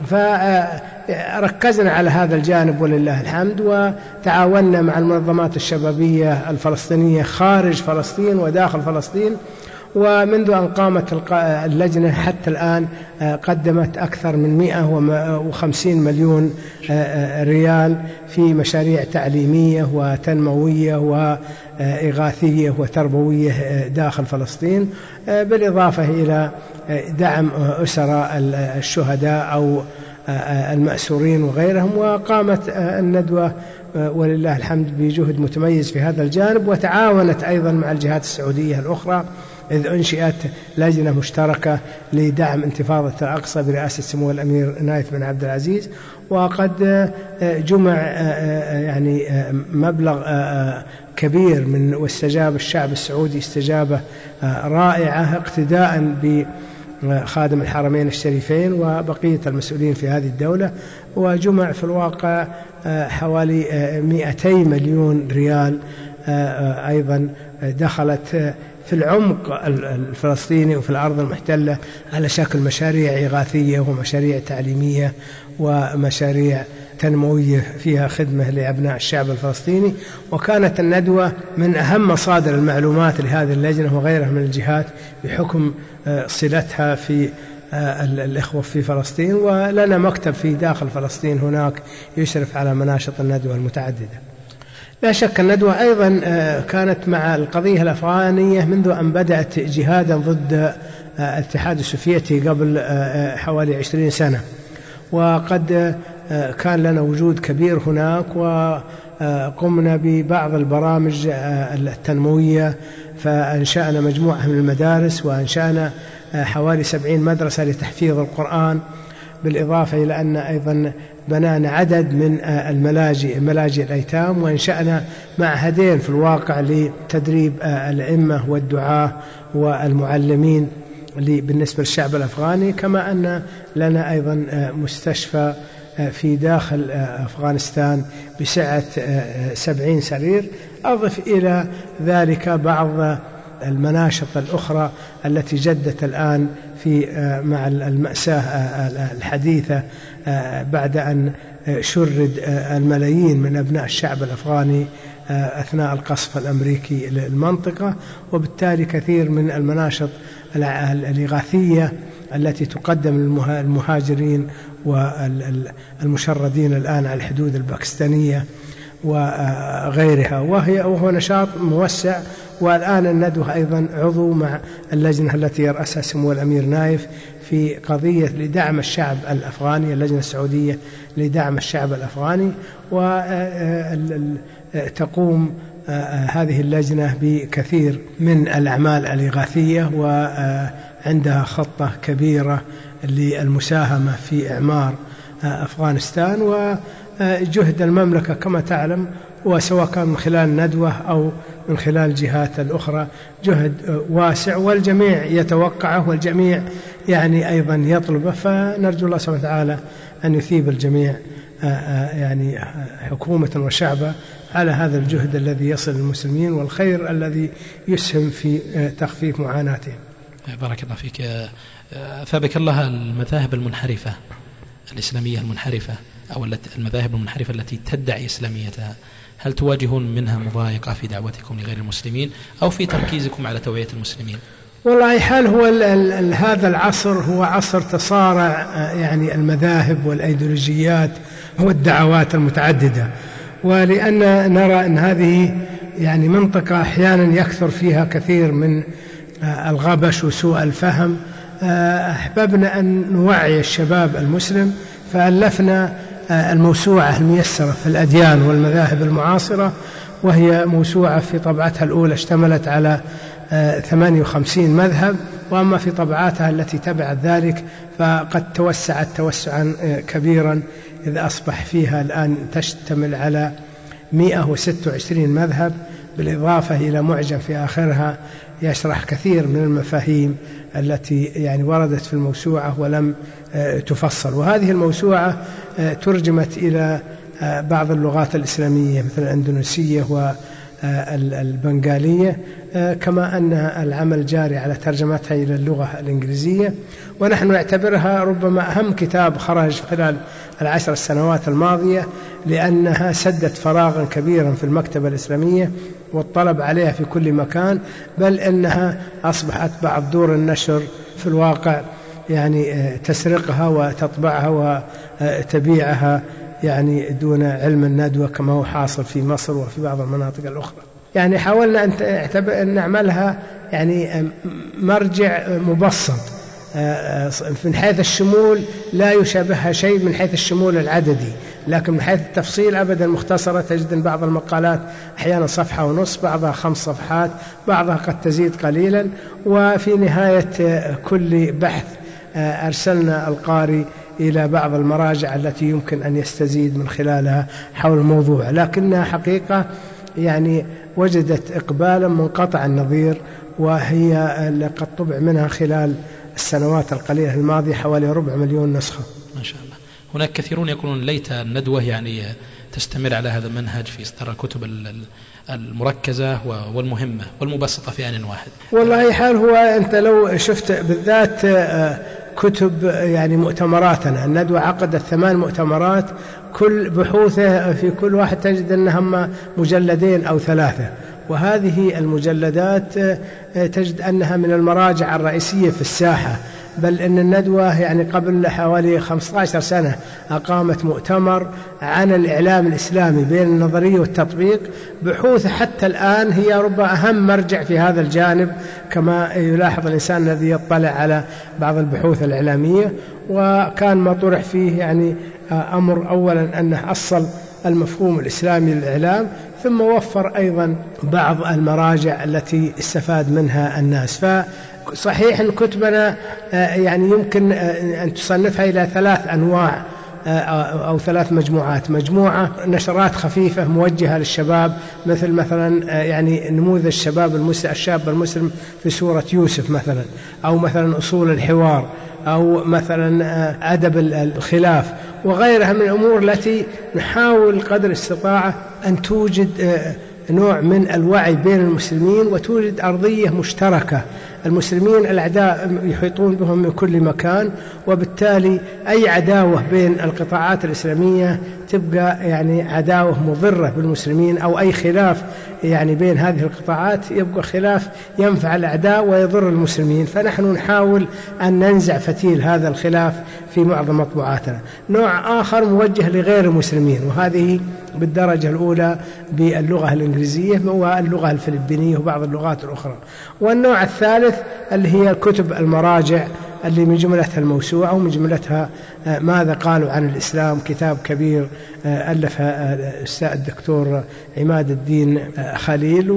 D: فركزنا على هذا الجانب ولله الحمد، وتعاوننا مع المنظمات الشبابية الفلسطينية خارج فلسطين وداخل فلسطين، ومنذ أن قامت اللجنة حتى الآن قدمت أكثر من مئة وخمسين مليون ريال في مشاريع تعليمية وتنموية وإغاثية وتربوية داخل فلسطين، بالإضافة إلى دعم أسر الشهداء أو المأسورين وغيرهم. وقامت الندوة ولله الحمد بجهد متميز في هذا الجانب، وتعاونت أيضا مع الجهات السعودية الأخرى إذ أنشئت لجنة مشتركة لدعم انتفاضة الأقصى برئاسة سمو الأمير نايف بن عبد العزيز، وقد جمع يعني مبلغ كبير من واستجاب الشعب السعودي استجابة رائعة اقتداء بخادم الحرمين الشريفين وبقية المسؤولين في هذه الدولة، وجمع في الواقع حوالي مئتي مليون ريال أيضا دخلت في العمق الفلسطيني وفي الأرض المحتلة على شكل مشاريع إغاثية ومشاريع تعليمية ومشاريع تنموية فيها خدمة لأبناء الشعب الفلسطيني. وكانت الندوة من أهم مصادر المعلومات لهذه اللجنة وغيرها من الجهات بحكم صلتها في الإخوة في فلسطين، ولنا مكتب في داخل فلسطين هناك يشرف على مناشط الندوة المتعددة. لا شك الندوة أيضا كانت مع القضية الأفغانية منذ أن بدأت جهادا ضد الاتحاد السوفيتي قبل حوالي عشرين سنة، وقد كان لنا وجود كبير هناك، وقمنا ببعض البرامج التنموية، فأنشأنا مجموعة من المدارس، وأنشأنا حوالي سبعين مدرسة لتحفيظ القرآن، بالإضافة إلى أن أيضا بنانا عدد من الملاجئ ملاجئ الأيتام، وانشأنا معهدين في الواقع لتدريب الأئمة والدعاة والمعلمين بالنسبة للشعب الأفغاني، كما أن لنا أيضا مستشفى في داخل أفغانستان بسعة سبعين سرير. أضف إلى ذلك بعض المناشط الأخرى التي جدت الآن في مع المأساة الحديثة بعد أن شرد الملايين من أبناء الشعب الأفغاني أثناء القصف الأمريكي للمنطقة، وبالتالي كثير من المناشط الإغاثية التي تقدم للمهاجرين والمشردين الآن على الحدود الباكستانية وغيرها، وهي وهو نشاط موسع. والآن الندوة أيضا عضو مع اللجنة التي يرأسها سمو الأمير نايف في قضية لدعم الشعب الأفغاني، اللجنة السعودية لدعم الشعب الأفغاني، وتقوم هذه اللجنة بكثير من الأعمال الإغاثية، وعندها خطة كبيرة للمساهمة في إعمار أفغانستان. وجهد المملكة كما تعلم، وسواء كان من خلال الندوة أو من خلال الجهات الأخرى، جهد واسع والجميع يتوقعه والجميع يعني أيضا يطلبه، فنرجو الله سبحانه وتعالى أن يثيب الجميع يعني حكومة وشعبا على هذا الجهد الذي يصل للمسلمين والخير الذي يسهم في تخفيف معاناتهم.
C: بارك الله فيك. ثابك الله، المذاهب المنحرفة الإسلامية المنحرفة أو المذاهب المنحرفة التي تدعي إسلاميتها، هل تواجهون منها مضايقة في دعوتكم لغير المسلمين أو في تركيزكم على توعية المسلمين؟
D: والله حال هو ال ال هذا العصر هو عصر تصارع يعني المذاهب والأيديولوجيات والدعوات المتعددة، ولأن نرى أن هذه يعني منطقة أحيانا يكثر فيها كثير من الغبش وسوء الفهم، أحببنا أن نوعي الشباب المسلم، فألفنا الموسوعة الميسرة في الأديان والمذاهب المعاصرة، وهي موسوعة في طبعتها الأولى اشتملت على ثمانية وخمسين مذهب، وأما في طبعاتها التي تبعت ذلك فقد توسعت توسعا كبيرا، إذ أصبح فيها الآن تشتمل على مئة وستة وعشرين مذهب، بالإضافة إلى معجم في آخرها يشرح كثير من المفاهيم التي يعني وردت في الموسوعة ولم تفصل. وهذه الموسوعة ترجمت إلى بعض اللغات الإسلامية مثل الأندونيسية والبنغالية، كما أن العمل جاري على ترجمتها إلى اللغة الإنجليزية، ونحن نعتبرها ربما أهم كتاب خرج خلال العشر السنوات الماضية، لأنها سدت فراغا كبيرا في المكتبة الإسلامية والطلب عليها في كل مكان، بل أنها أصبحت بعض دور النشر في الواقع يعني تسرقها وتطبعها وتبيعها يعني دون علم الندوة، كما هو حاصل في مصر وفي بعض المناطق الأخرى. يعني حاولنا أن نعملها يعني مرجع مبسط من حيث الشمول، لا يشابهها شيء من حيث الشمول العددي، لكن من حيث التفصيل أبدا مختصرة. تجد أن بعض المقالات أحيانا صفحة ونصف، بعضها خمس صفحات، بعضها قد تزيد قليلا. وفي نهاية كل بحث أرسلنا القارئ إلى بعض المراجع التي يمكن أن يستزيد من خلالها حول الموضوع، لكنها حقيقة يعني وجدت إقبالا منقطع النظير، وهي قد طبع منها خلال السنوات القليلة الماضية حوالي ربع مليون نسخة
C: ما شاء الله. هناك كثيرون يقولون ليت الندوة يعني تستمر على هذا المنهج في إصدار الكتب المركزة والمهمة والمبسطة في آن واحد.
D: والله حال هو أنت لو شفت بالذات كتب يعني مؤتمراتنا، الندوة عقدت ثمان مؤتمرات، كل بحوثه في كل واحد تجد أنها مجلدين أو ثلاثة، وهذه المجلدات تجد أنها من المراجع الرئيسية في الساحة. بل أن الندوة يعني قبل حوالي خمسة عشر سنة أقامت مؤتمر عن الإعلام الإسلامي بين النظرية والتطبيق، بحوث حتى الآن هي ربما أهم مرجع في هذا الجانب، كما يلاحظ الإنسان الذي يطلع على بعض البحوث الإعلامية. وكان ما طرح فيه يعني أمر أولا أنه أصل المفهوم الإسلامي للإعلام، ثم وفر أيضا بعض المراجع التي استفاد منها الناس. فصحيح أن كتبنا يعني يمكن أن تصنفها إلى ثلاث أنواع أو ثلاث مجموعات: مجموعة نشرات خفيفة موجهة للشباب، مثل مثلا يعني نموذج الشباب المسلم الشاب المسلم في سورة يوسف مثلا، أو مثلا أصول الحوار، أو مثلا أدب الخلاف، وغيرها من الأمور التي نحاول قدر الاستطاعة أن توجد نوع من الوعي بين المسلمين، وتوجد أرضية مشتركة. المسلمين الأعداء يحيطون بهم من كل مكان، وبالتالي أي عداوة بين القطاعات الإسلامية تبقى يعني عداوة مضرة بالمسلمين، أو أي خلاف يعني بين هذه القطاعات يبقى خلاف ينفع الأعداء ويضر المسلمين. فنحن نحاول أن ننزع فتيل هذا الخلاف في معظم مطبوعاتنا. نوع آخر موجه لغير المسلمين، وهذه بالدرجة الأولى باللغة الإنجليزية واللغة الفلبينية وبعض اللغات الأخرى. والنوع الثالث اللي هي كتب المراجع، اللي من جملتها الموسوعة ومن جملتها ماذا قالوا عن الإسلام، كتاب كبير ألفها الأستاذ الدكتور عماد الدين خليل،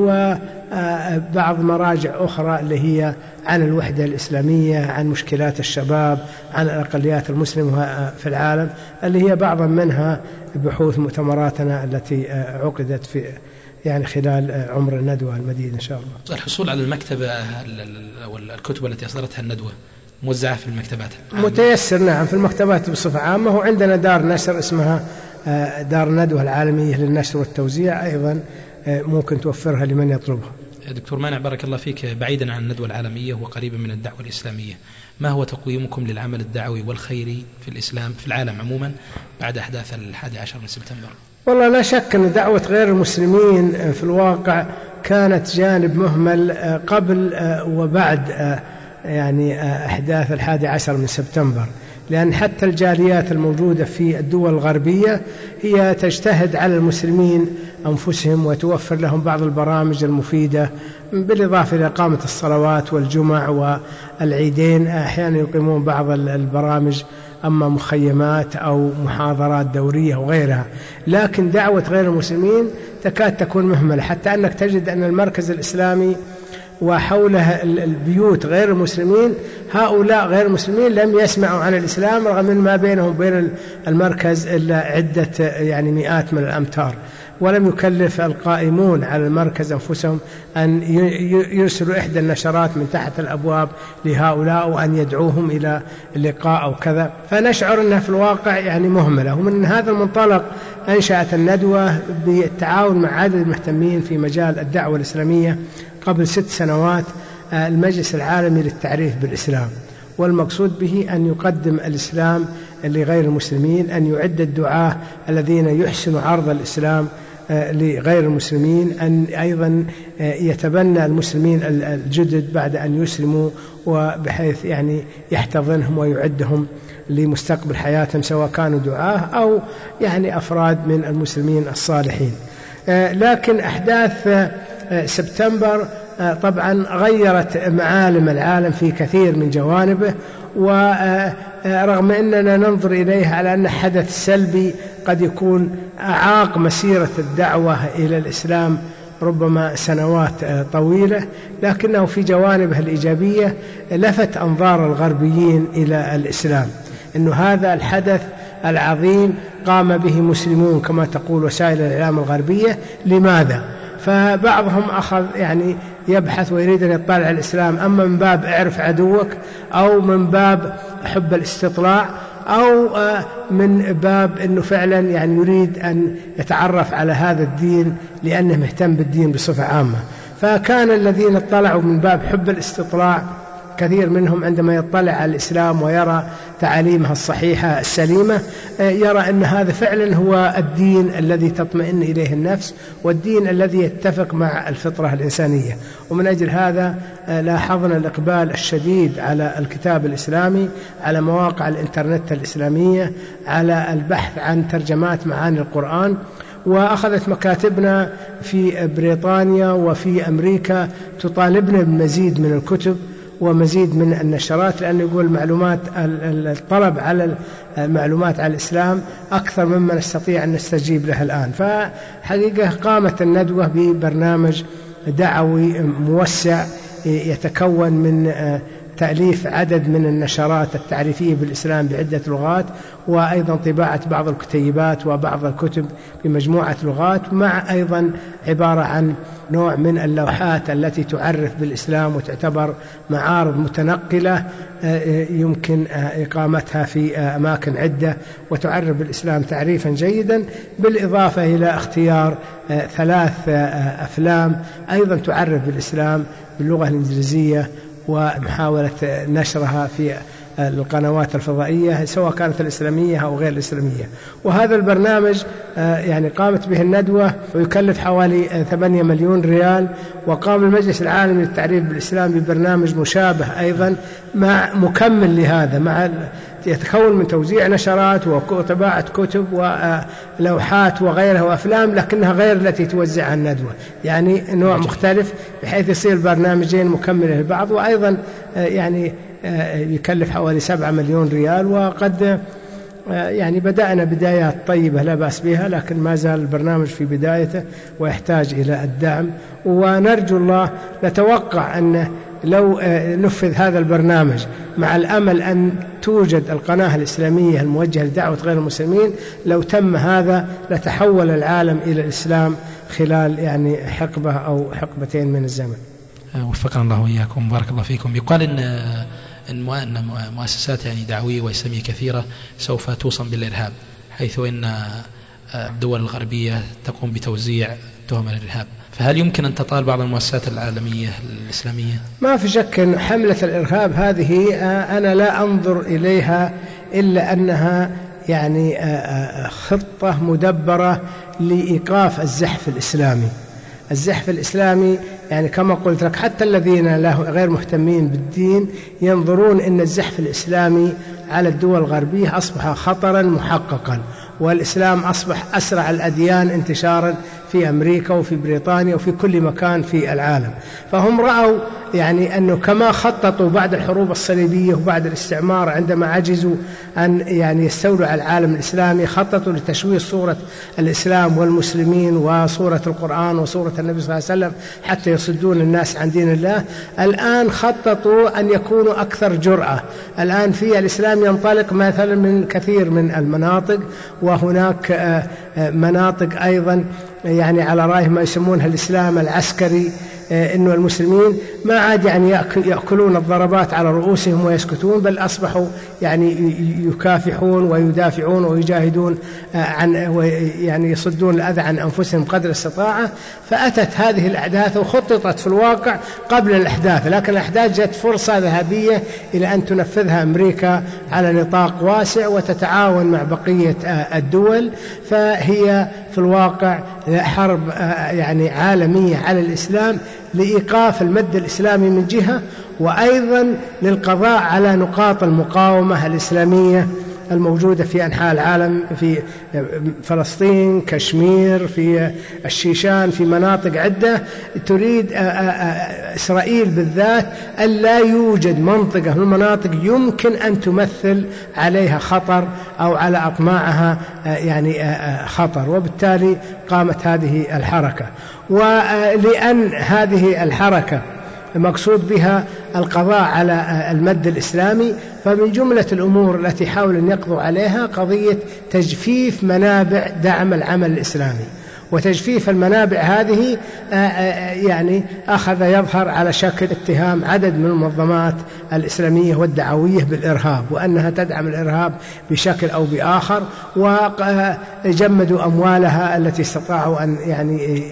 D: وبعض مراجع أخرى اللي هي عن الوحدة الإسلامية، عن مشكلات الشباب، عن الأقليات المسلمة في العالم، اللي هي بعضا منها بحوث مؤتمراتنا التي عقدت في يعني خلال عمر الندوة المديد إن شاء الله.
C: الحصول على المكتبة أو الكتب التي أصدرتها الندوة موزعة في المكتبات
D: متيسر؟ نعم، في المكتبات بصفة عامة، وعندنا دار نشر اسمها دار الندوة العالمية للنشر والتوزيع، أيضا ممكن توفرها لمن يطلبها.
C: دكتور مانع بارك الله فيك، بعيدا عن الندوة العالمية وقريبا من الدعوة الإسلامية، ما هو تقويمكم للعمل الدعوي والخيري في الإسلام في العالم عموما بعد أحداث الحادي عشر من سبتمبر؟
D: والله لا شك أن دعوة غير المسلمين في الواقع كانت جانب مهمل قبل وبعد يعني أحداث الحادي عشر من سبتمبر، لأن حتى الجاليات الموجودة في الدول الغربية هي تجتهد على المسلمين أنفسهم وتوفر لهم بعض البرامج المفيدة، بالإضافة إلى إقامة الصلوات والجمع والعيدين. أحيانا يقيمون بعض البرامج أما مخيمات أو محاضرات دورية وغيرها، لكن دعوة غير المسلمين تكاد تكون مهملة، حتى أنك تجد أن المركز الإسلامي وحولها البيوت غير المسلمين، هؤلاء غير المسلمين لم يسمعوا عن الإسلام رغم من ما بينهم وبين المركز إلا عدة يعني مئات من الأمتار، ولم يكلف القائمون على المركز أنفسهم أن يرسلوا إحدى النشرات من تحت الأبواب لهؤلاء وأن يدعوهم إلى اللقاء أو كذا. فنشعر أنها في الواقع يعني مهملة. ومن هذا المنطلق أنشأت الندوة بالتعاون مع عدد المهتمين في مجال الدعوة الإسلامية قبل ست سنوات المجلس العالمي للتعريف بالإسلام، والمقصود به أن يقدم الإسلام لغير المسلمين، أن يعد الدعاة الذين يحسنوا عرض الإسلام لغير المسلمين، أن أيضا يتبنى المسلمين الجدد بعد أن يسلموا، وبحيث يعني يحتضنهم ويعدهم لمستقبل حياتهم سواء كانوا دعاة أو يعني أفراد من المسلمين الصالحين. لكن أحداث سبتمبر طبعا غيرت معالم العالم في كثير من جوانبه، ورغم أننا ننظر إليه على أنه حدث سلبي قد يكون أعاق مسيرة الدعوة إلى الإسلام ربما سنوات طويلة، لكنه في جوانبه الإيجابية لفت أنظار الغربيين إلى الإسلام، أن هذا الحدث العظيم قام به مسلمون كما تقول وسائل الإعلام الغربية. لماذا؟ فبعضهم أخذ يعني يبحث ويريد أن يطلع على الإسلام أما من باب اعرف عدوك، أو من باب حب الاستطلاع، أو من باب أنه فعلا يعني يريد أن يتعرف على هذا الدين لأنه مهتم بالدين بصفة عامة. فكان الذين اطلعوا من باب حب الاستطلاع كثير منهم عندما يطلع على الإسلام ويرى تعاليمها الصحيحة السليمة يرى أن هذا فعلا هو الدين الذي تطمئن إليه النفس، والدين الذي يتفق مع الفطرة الإنسانية. ومن أجل هذا لاحظنا الإقبال الشديد على الكتاب الإسلامي، على مواقع الإنترنت الإسلامية، على البحث عن ترجمات معاني القرآن. وأخذت مكاتبنا في بريطانيا وفي أمريكا تطالبنا بمزيد من الكتب ومزيد من النشرات، لأنه يقول معلومات الطلب على المعلومات على الإسلام أكثر مما نستطيع أن نستجيب له الآن. فحقيقة قامت الندوة ببرنامج دعوي موسع يتكون من تأليف عدد من النشرات التعريفية بالإسلام بعدة لغات، وأيضا طباعة بعض الكتيبات وبعض الكتب بمجموعة لغات، مع أيضا عبارة عن نوع من اللوحات التي تعرف بالإسلام وتعتبر معارض متنقلة يمكن إقامتها في أماكن عدة وتعرف بالإسلام تعريفا جيدا، بالإضافة إلى اختيار ثلاث أفلام أيضا تعرف بالإسلام باللغة الإنجليزية، ومحاولة نشرها في القنوات الفضائية سواء كانت الإسلامية أو غير الإسلامية. وهذا البرنامج يعني قامت به الندوة ويكلف حوالي ثمانية مليون ريال. وقام المجلس العالمي للتعريف بالإسلام ببرنامج مشابه أيضا مع مكمل لهذا، مع يتكون من توزيع نشرات وطباعة كتب ولوحات وغيرها وأفلام، لكنها غير التي توزعها الندوة، يعني نوع مختلف بحيث يصير برنامجين مكملة لبعض. وأيضا يعني يكلف حوالي سبعة مليون ريال. وقد يعني بدأنا بدايات طيبة لا بأس بها، لكن ما زال البرنامج في بدايته ويحتاج إلى الدعم. ونرجو الله، نتوقع أن لو نفذ هذا البرنامج مع الأمل أن توجد القناة الإسلامية الموجهة لدعوة غير المسلمين، لو تم هذا لتحول العالم إلى الإسلام خلال يعني حقبة أو حقبتين من الزمن.
C: وفقنا الله وإياكم، بارك الله فيكم. يقال إن إن مؤسسات يعني دعوية وإسلامية كثيرة سوف توصم بالإرهاب، حيث إن الدول الغربية تقوم بتوزيع تهم الإرهاب، فهل يمكن أن تطال بعض المؤسسات العالمية الإسلامية؟
D: ما في شك أن حملة الإرهاب هذه أنا لا أنظر إليها إلا أنها يعني خطة مدبرة لإيقاف الزحف الإسلامي. الزحف الإسلامي يعني كما قلت لك، حتى الذين له غير مهتمين بالدين ينظرون أن الزحف الإسلامي على الدول الغربية أصبح خطرا محققا، والإسلام أصبح أسرع الأديان انتشارا في أمريكا وفي بريطانيا وفي كل مكان في العالم. فهم رأوا يعني أنه كما خططوا بعد الحروب الصليبية وبعد الاستعمار عندما عجزوا أن يعني يستولوا على العالم الإسلامي، خططوا لتشويه صورة الإسلام والمسلمين وصورة القرآن وصورة النبي صلى الله عليه وسلم حتى يصدون الناس عن دين الله. الآن خططوا أن يكونوا أكثر جرأة. الآن في الإسلام ينطلق مثلا من كثير من المناطق، وهناك مناطق أيضا يعني على رأي ما يسمونها الإسلام العسكري، إنه المسلمين ما عاد يعني يأكلون الضربات على رؤوسهم ويسكتون، بل أصبحوا يعني يكافحون ويدافعون ويجاهدون عن يعني يصدون الأذى عن أنفسهم قدر الاستطاعة. فأتت هذه الأحداث وخططت في الواقع قبل الأحداث، لكن الأحداث جت فرصة ذهبية إلى أن تنفذها أمريكا على نطاق واسع وتتعاون مع بقية الدول. فهي في الواقع حرب يعني عالمية على الإسلام لإيقاف المد الإسلامي من جهة، وأيضا للقضاء على نقاط المقاومة الإسلامية الموجودة في أنحاء العالم، في فلسطين، كشمير، في الشيشان، في مناطق عدة. تريد إسرائيل بالذات أن لا يوجد منطقة من المناطق يمكن أن تمثل عليها خطر أو على أطماعها يعني خطر، وبالتالي قامت هذه الحركة. ولأن هذه الحركة المقصود بها القضاء على المد الإسلامي، فمن جملة الأمور التي حاولوا أن يقضوا عليها قضية تجفيف منابع دعم العمل الإسلامي. وتجفيف المنابع هذه يعني أخذ يظهر على شكل اتهام عدد من المنظمات الإسلامية والدعوية بالإرهاب، وأنها تدعم الإرهاب بشكل أو بآخر، وجمدوا أموالها التي استطاعوا أن يعني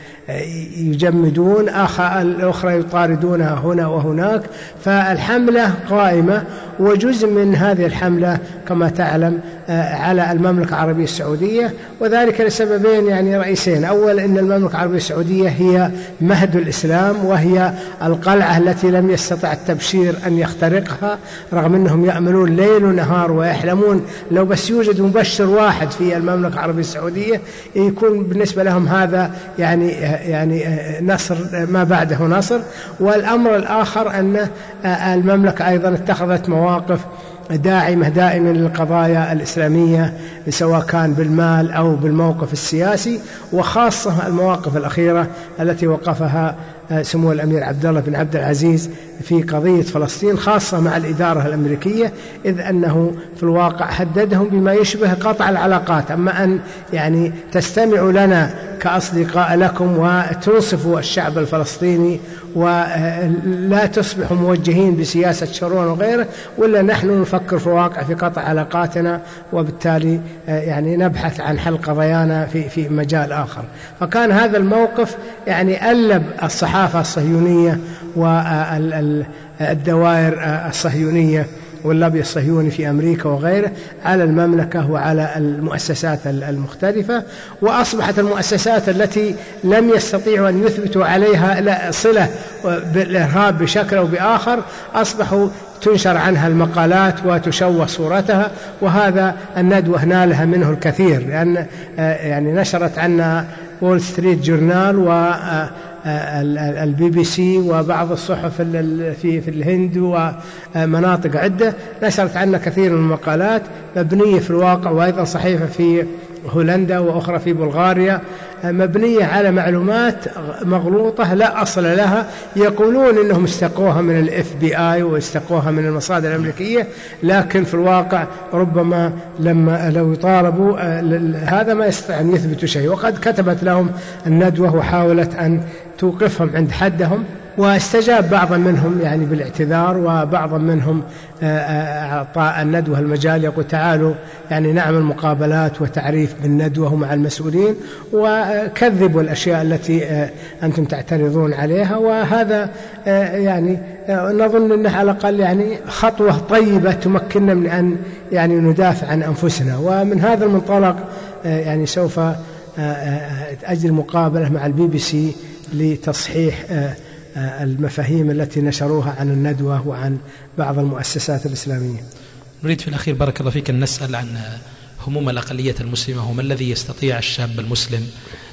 D: يجمدون، الأخرى يطاردونها هنا وهناك. فالحملة قائمة، وجزء من هذه الحملة كما تعلم على المملكة العربية السعودية، وذلك لسببين يعني رئيسين. أول، أن المملكة العربية السعودية هي مهد الإسلام، وهي القلعة التي لم يستطع التبشير أن يخترقها، رغم أنهم يأملون ليل ونهار ويحلمون لو بس يوجد مبشر واحد في المملكة العربية السعودية يكون بالنسبة لهم هذا يعني يعني نصر ما بعده نصر. والأمر الآخر أن المملكة أيضا اتخذت مواقف داعمة دائما للقضايا الإسلامية، سواء كان بالمال أو بالموقف السياسي، وخاصة المواقف الأخيرة التي وقفها سمو الأمير عبد الله بن عبد العزيز في قضية فلسطين، خاصة مع الإدارة الأمريكية، إذ أنه في الواقع هددهم بما يشبه قطع العلاقات. أما أن يعني تستمعوا لنا كأصدقاء لكم وتنصفوا الشعب الفلسطيني ولا تصبحوا موجهين بسياسة شرون وغيره، ولا نحن نفكر في الواقع في قطع علاقاتنا، وبالتالي يعني نبحث عن حل قضايانا في في مجال آخر. فكان هذا الموقف يعني قلب الصحافة الصهيونية والدوائر الصهيونية واللوبي الصهيوني في أمريكا وغيره على المملكة وعلى المؤسسات المختلفة. وأصبحت المؤسسات التي لم يستطيعوا أن يثبتوا عليها صلة بالإرهاب بشكل أو بآخر أصبحوا تنشر عنها المقالات وتشوه صورتها، وهذا الندوة نالها منه الكثير، لأن يعني نشرت عنا وول ستريت جورنال و البي بي سي وبعض الصحف في في الهند ومناطق عدة نشرت عنا كثير من المقالات مبنية في الواقع، وأيضا صحيفة في هولندا وأخرى في بلغاريا مبنية على معلومات مغلوطة لا أصل لها. يقولون إنهم استقوها من الاف بي آي واستقوها من المصادر الأمريكية، لكن في الواقع ربما لما لو يطالبوا هذا ما يستطيع أن يثبتوا شيء. وقد كتبت لهم الندوة وحاولت أن توقفهم عند حدهم، واستجاب بعض منهم يعني بالاعتذار، وبعض منهم أعطى الندوة المجال يقول تعالوا يعني نعمل مقابلات وتعريف بالندوة مع المسؤولين، وكذبوا الأشياء التي أنتم تعترضون عليها. وهذا يعني نظن أنه على الأقل يعني خطوة طيبة تمكننا من أن يعني ندافع عن أنفسنا. ومن هذا المنطلق يعني سوف أجري مقابلة مع البي بي سي لتصحيح المفاهيم التي نشروها عن الندوة وعن بعض المؤسسات الإسلامية.
C: نريد في الأخير بارك الله فيك أن نسأل عن هموم الأقلية المسلمة، وما الذي يستطيع الشاب المسلم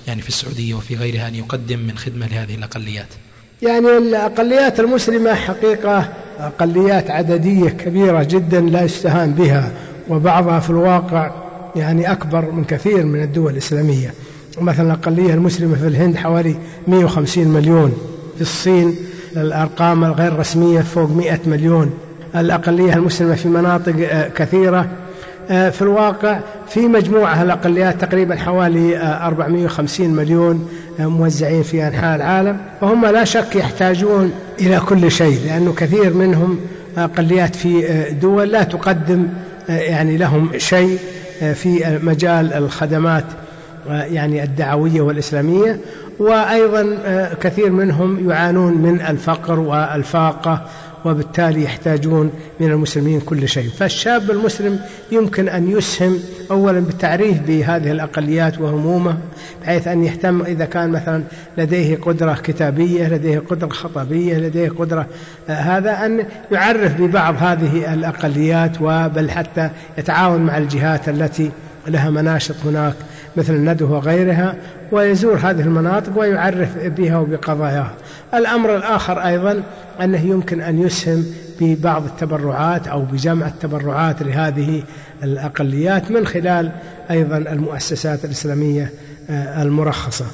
C: يعني في السعودية وفي غيرها أن يقدم من خدمة لهذه الأقليات؟
D: يعني الأقليات المسلمة حقيقة أقليات عددية كبيرة جدا لا يستهان بها، وبعضها في الواقع يعني أكبر من كثير من الدول الإسلامية. مثلا الأقلية المسلمة في الهند حوالي مئة وخمسين مليون، في الصين الأرقام الغير رسمية فوق مئة مليون. الأقلية المسلمة في مناطق كثيرة، في الواقع في مجموعة الأقليات تقريبا حوالي أربعمئة وخمسين مليون موزعين في أنحاء العالم، وهم لا شك يحتاجون إلى كل شيء، لأنه كثير منهم أقليات في دول لا تقدم يعني لهم شيء في مجال الخدمات يعني الدعوية والإسلامية، وأيضا كثير منهم يعانون من الفقر والفاقة، وبالتالي يحتاجون من المسلمين كل شيء. فالشاب المسلم يمكن أن يسهم أولا بالتعريف بهذه الأقليات وهمومه، بحيث أن يهتم إذا كان مثلا لديه قدرة كتابية، لديه قدرة خطابية، لديه قدرة هذا، أن يعرف ببعض هذه الأقليات، وبل حتى يتعاون مع الجهات التي لها مناشط هناك مثل الندوة وغيرها، ويزور هذه المناطق ويعرف بها وبقضاياها. الأمر الآخر أيضا أنه يمكن أن يسهم ببعض التبرعات أو بجمع التبرعات لهذه الأقليات من خلال أيضا المؤسسات الإسلامية المرخصة.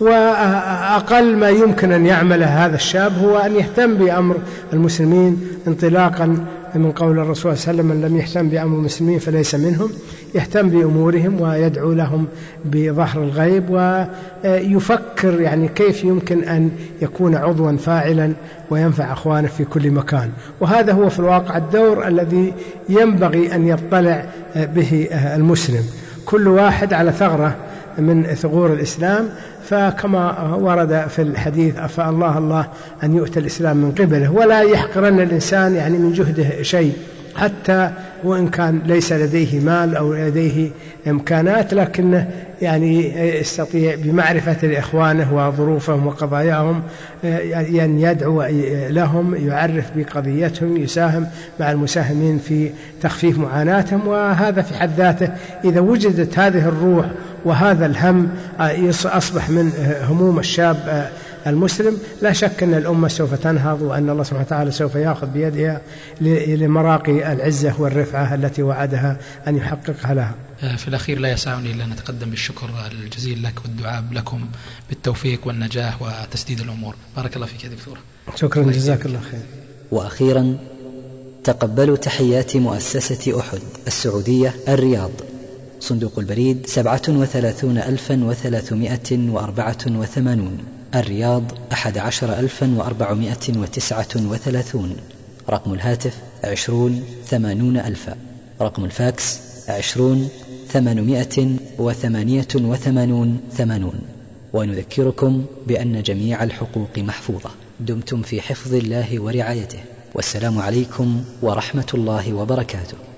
D: وأقل ما يمكن أن يعمله هذا الشاب هو أن يهتم بأمر المسلمين، انطلاقا من قول الرسول صلى الله عليه وسلم: من لم يهتم بأمر المسلمين فليس منهم. يهتم بأمورهم ويدعو لهم بظهر الغيب، ويفكر يعني كيف يمكن أن يكون عضوا فاعلا وينفع أخوانه في كل مكان. وهذا هو في الواقع الدور الذي ينبغي أن يطلع به المسلم، كل واحد على ثغرة من ثغور الإسلام. فكما ورد في الحديث: أفاء الله الله أن يؤتى الإسلام من قبله، ولا يحقرن الإنسان يعني من جهده شيء، حتى وإن كان ليس لديه مال أو لديه إمكانات، لكنه يعني يستطيع بمعرفة إخوانه وظروفهم وقضاياهم أن يدعو لهم، يعرف بقضيتهم، يساهم مع المساهمين في تخفيف معاناتهم. وهذا في حد ذاته إذا وجدت هذه الروح وهذا الهم أصبح من هموم الشاب المسلم، لا شك أن الأمة سوف تنهض، وأن الله سبحانه وتعالى سوف يأخذ بيدها لمراقي العزة والرفعة التي وعدها أن يحققها لها.
C: في الأخير لا يسعني إلا أن أتقدم بالشكر الجزيل لك والدعاء لكم بالتوفيق والنجاح وتسديد الأمور. بارك الله فيك يا دكتور.
D: شكرا، جزاك الله خير.
A: وأخيرا تقبلوا تحيات مؤسسة أحد السعودية الرياض، صندوق البريد سبعة وثلاثون ألفا وثلاثمائة وأربعة وثمانون، الرياض أحد عشر ألفا وأربعمائة وتسعة وثلاثون، رقم الهاتف عشرون ثمانون ألفا، رقم الفاكس عشرون ثمانمائة وثمانية وثمانون ثمانون. ونذكركم بأن جميع الحقوق محفوظة. دمتم في حفظ الله ورعايته، والسلام عليكم ورحمة الله وبركاته.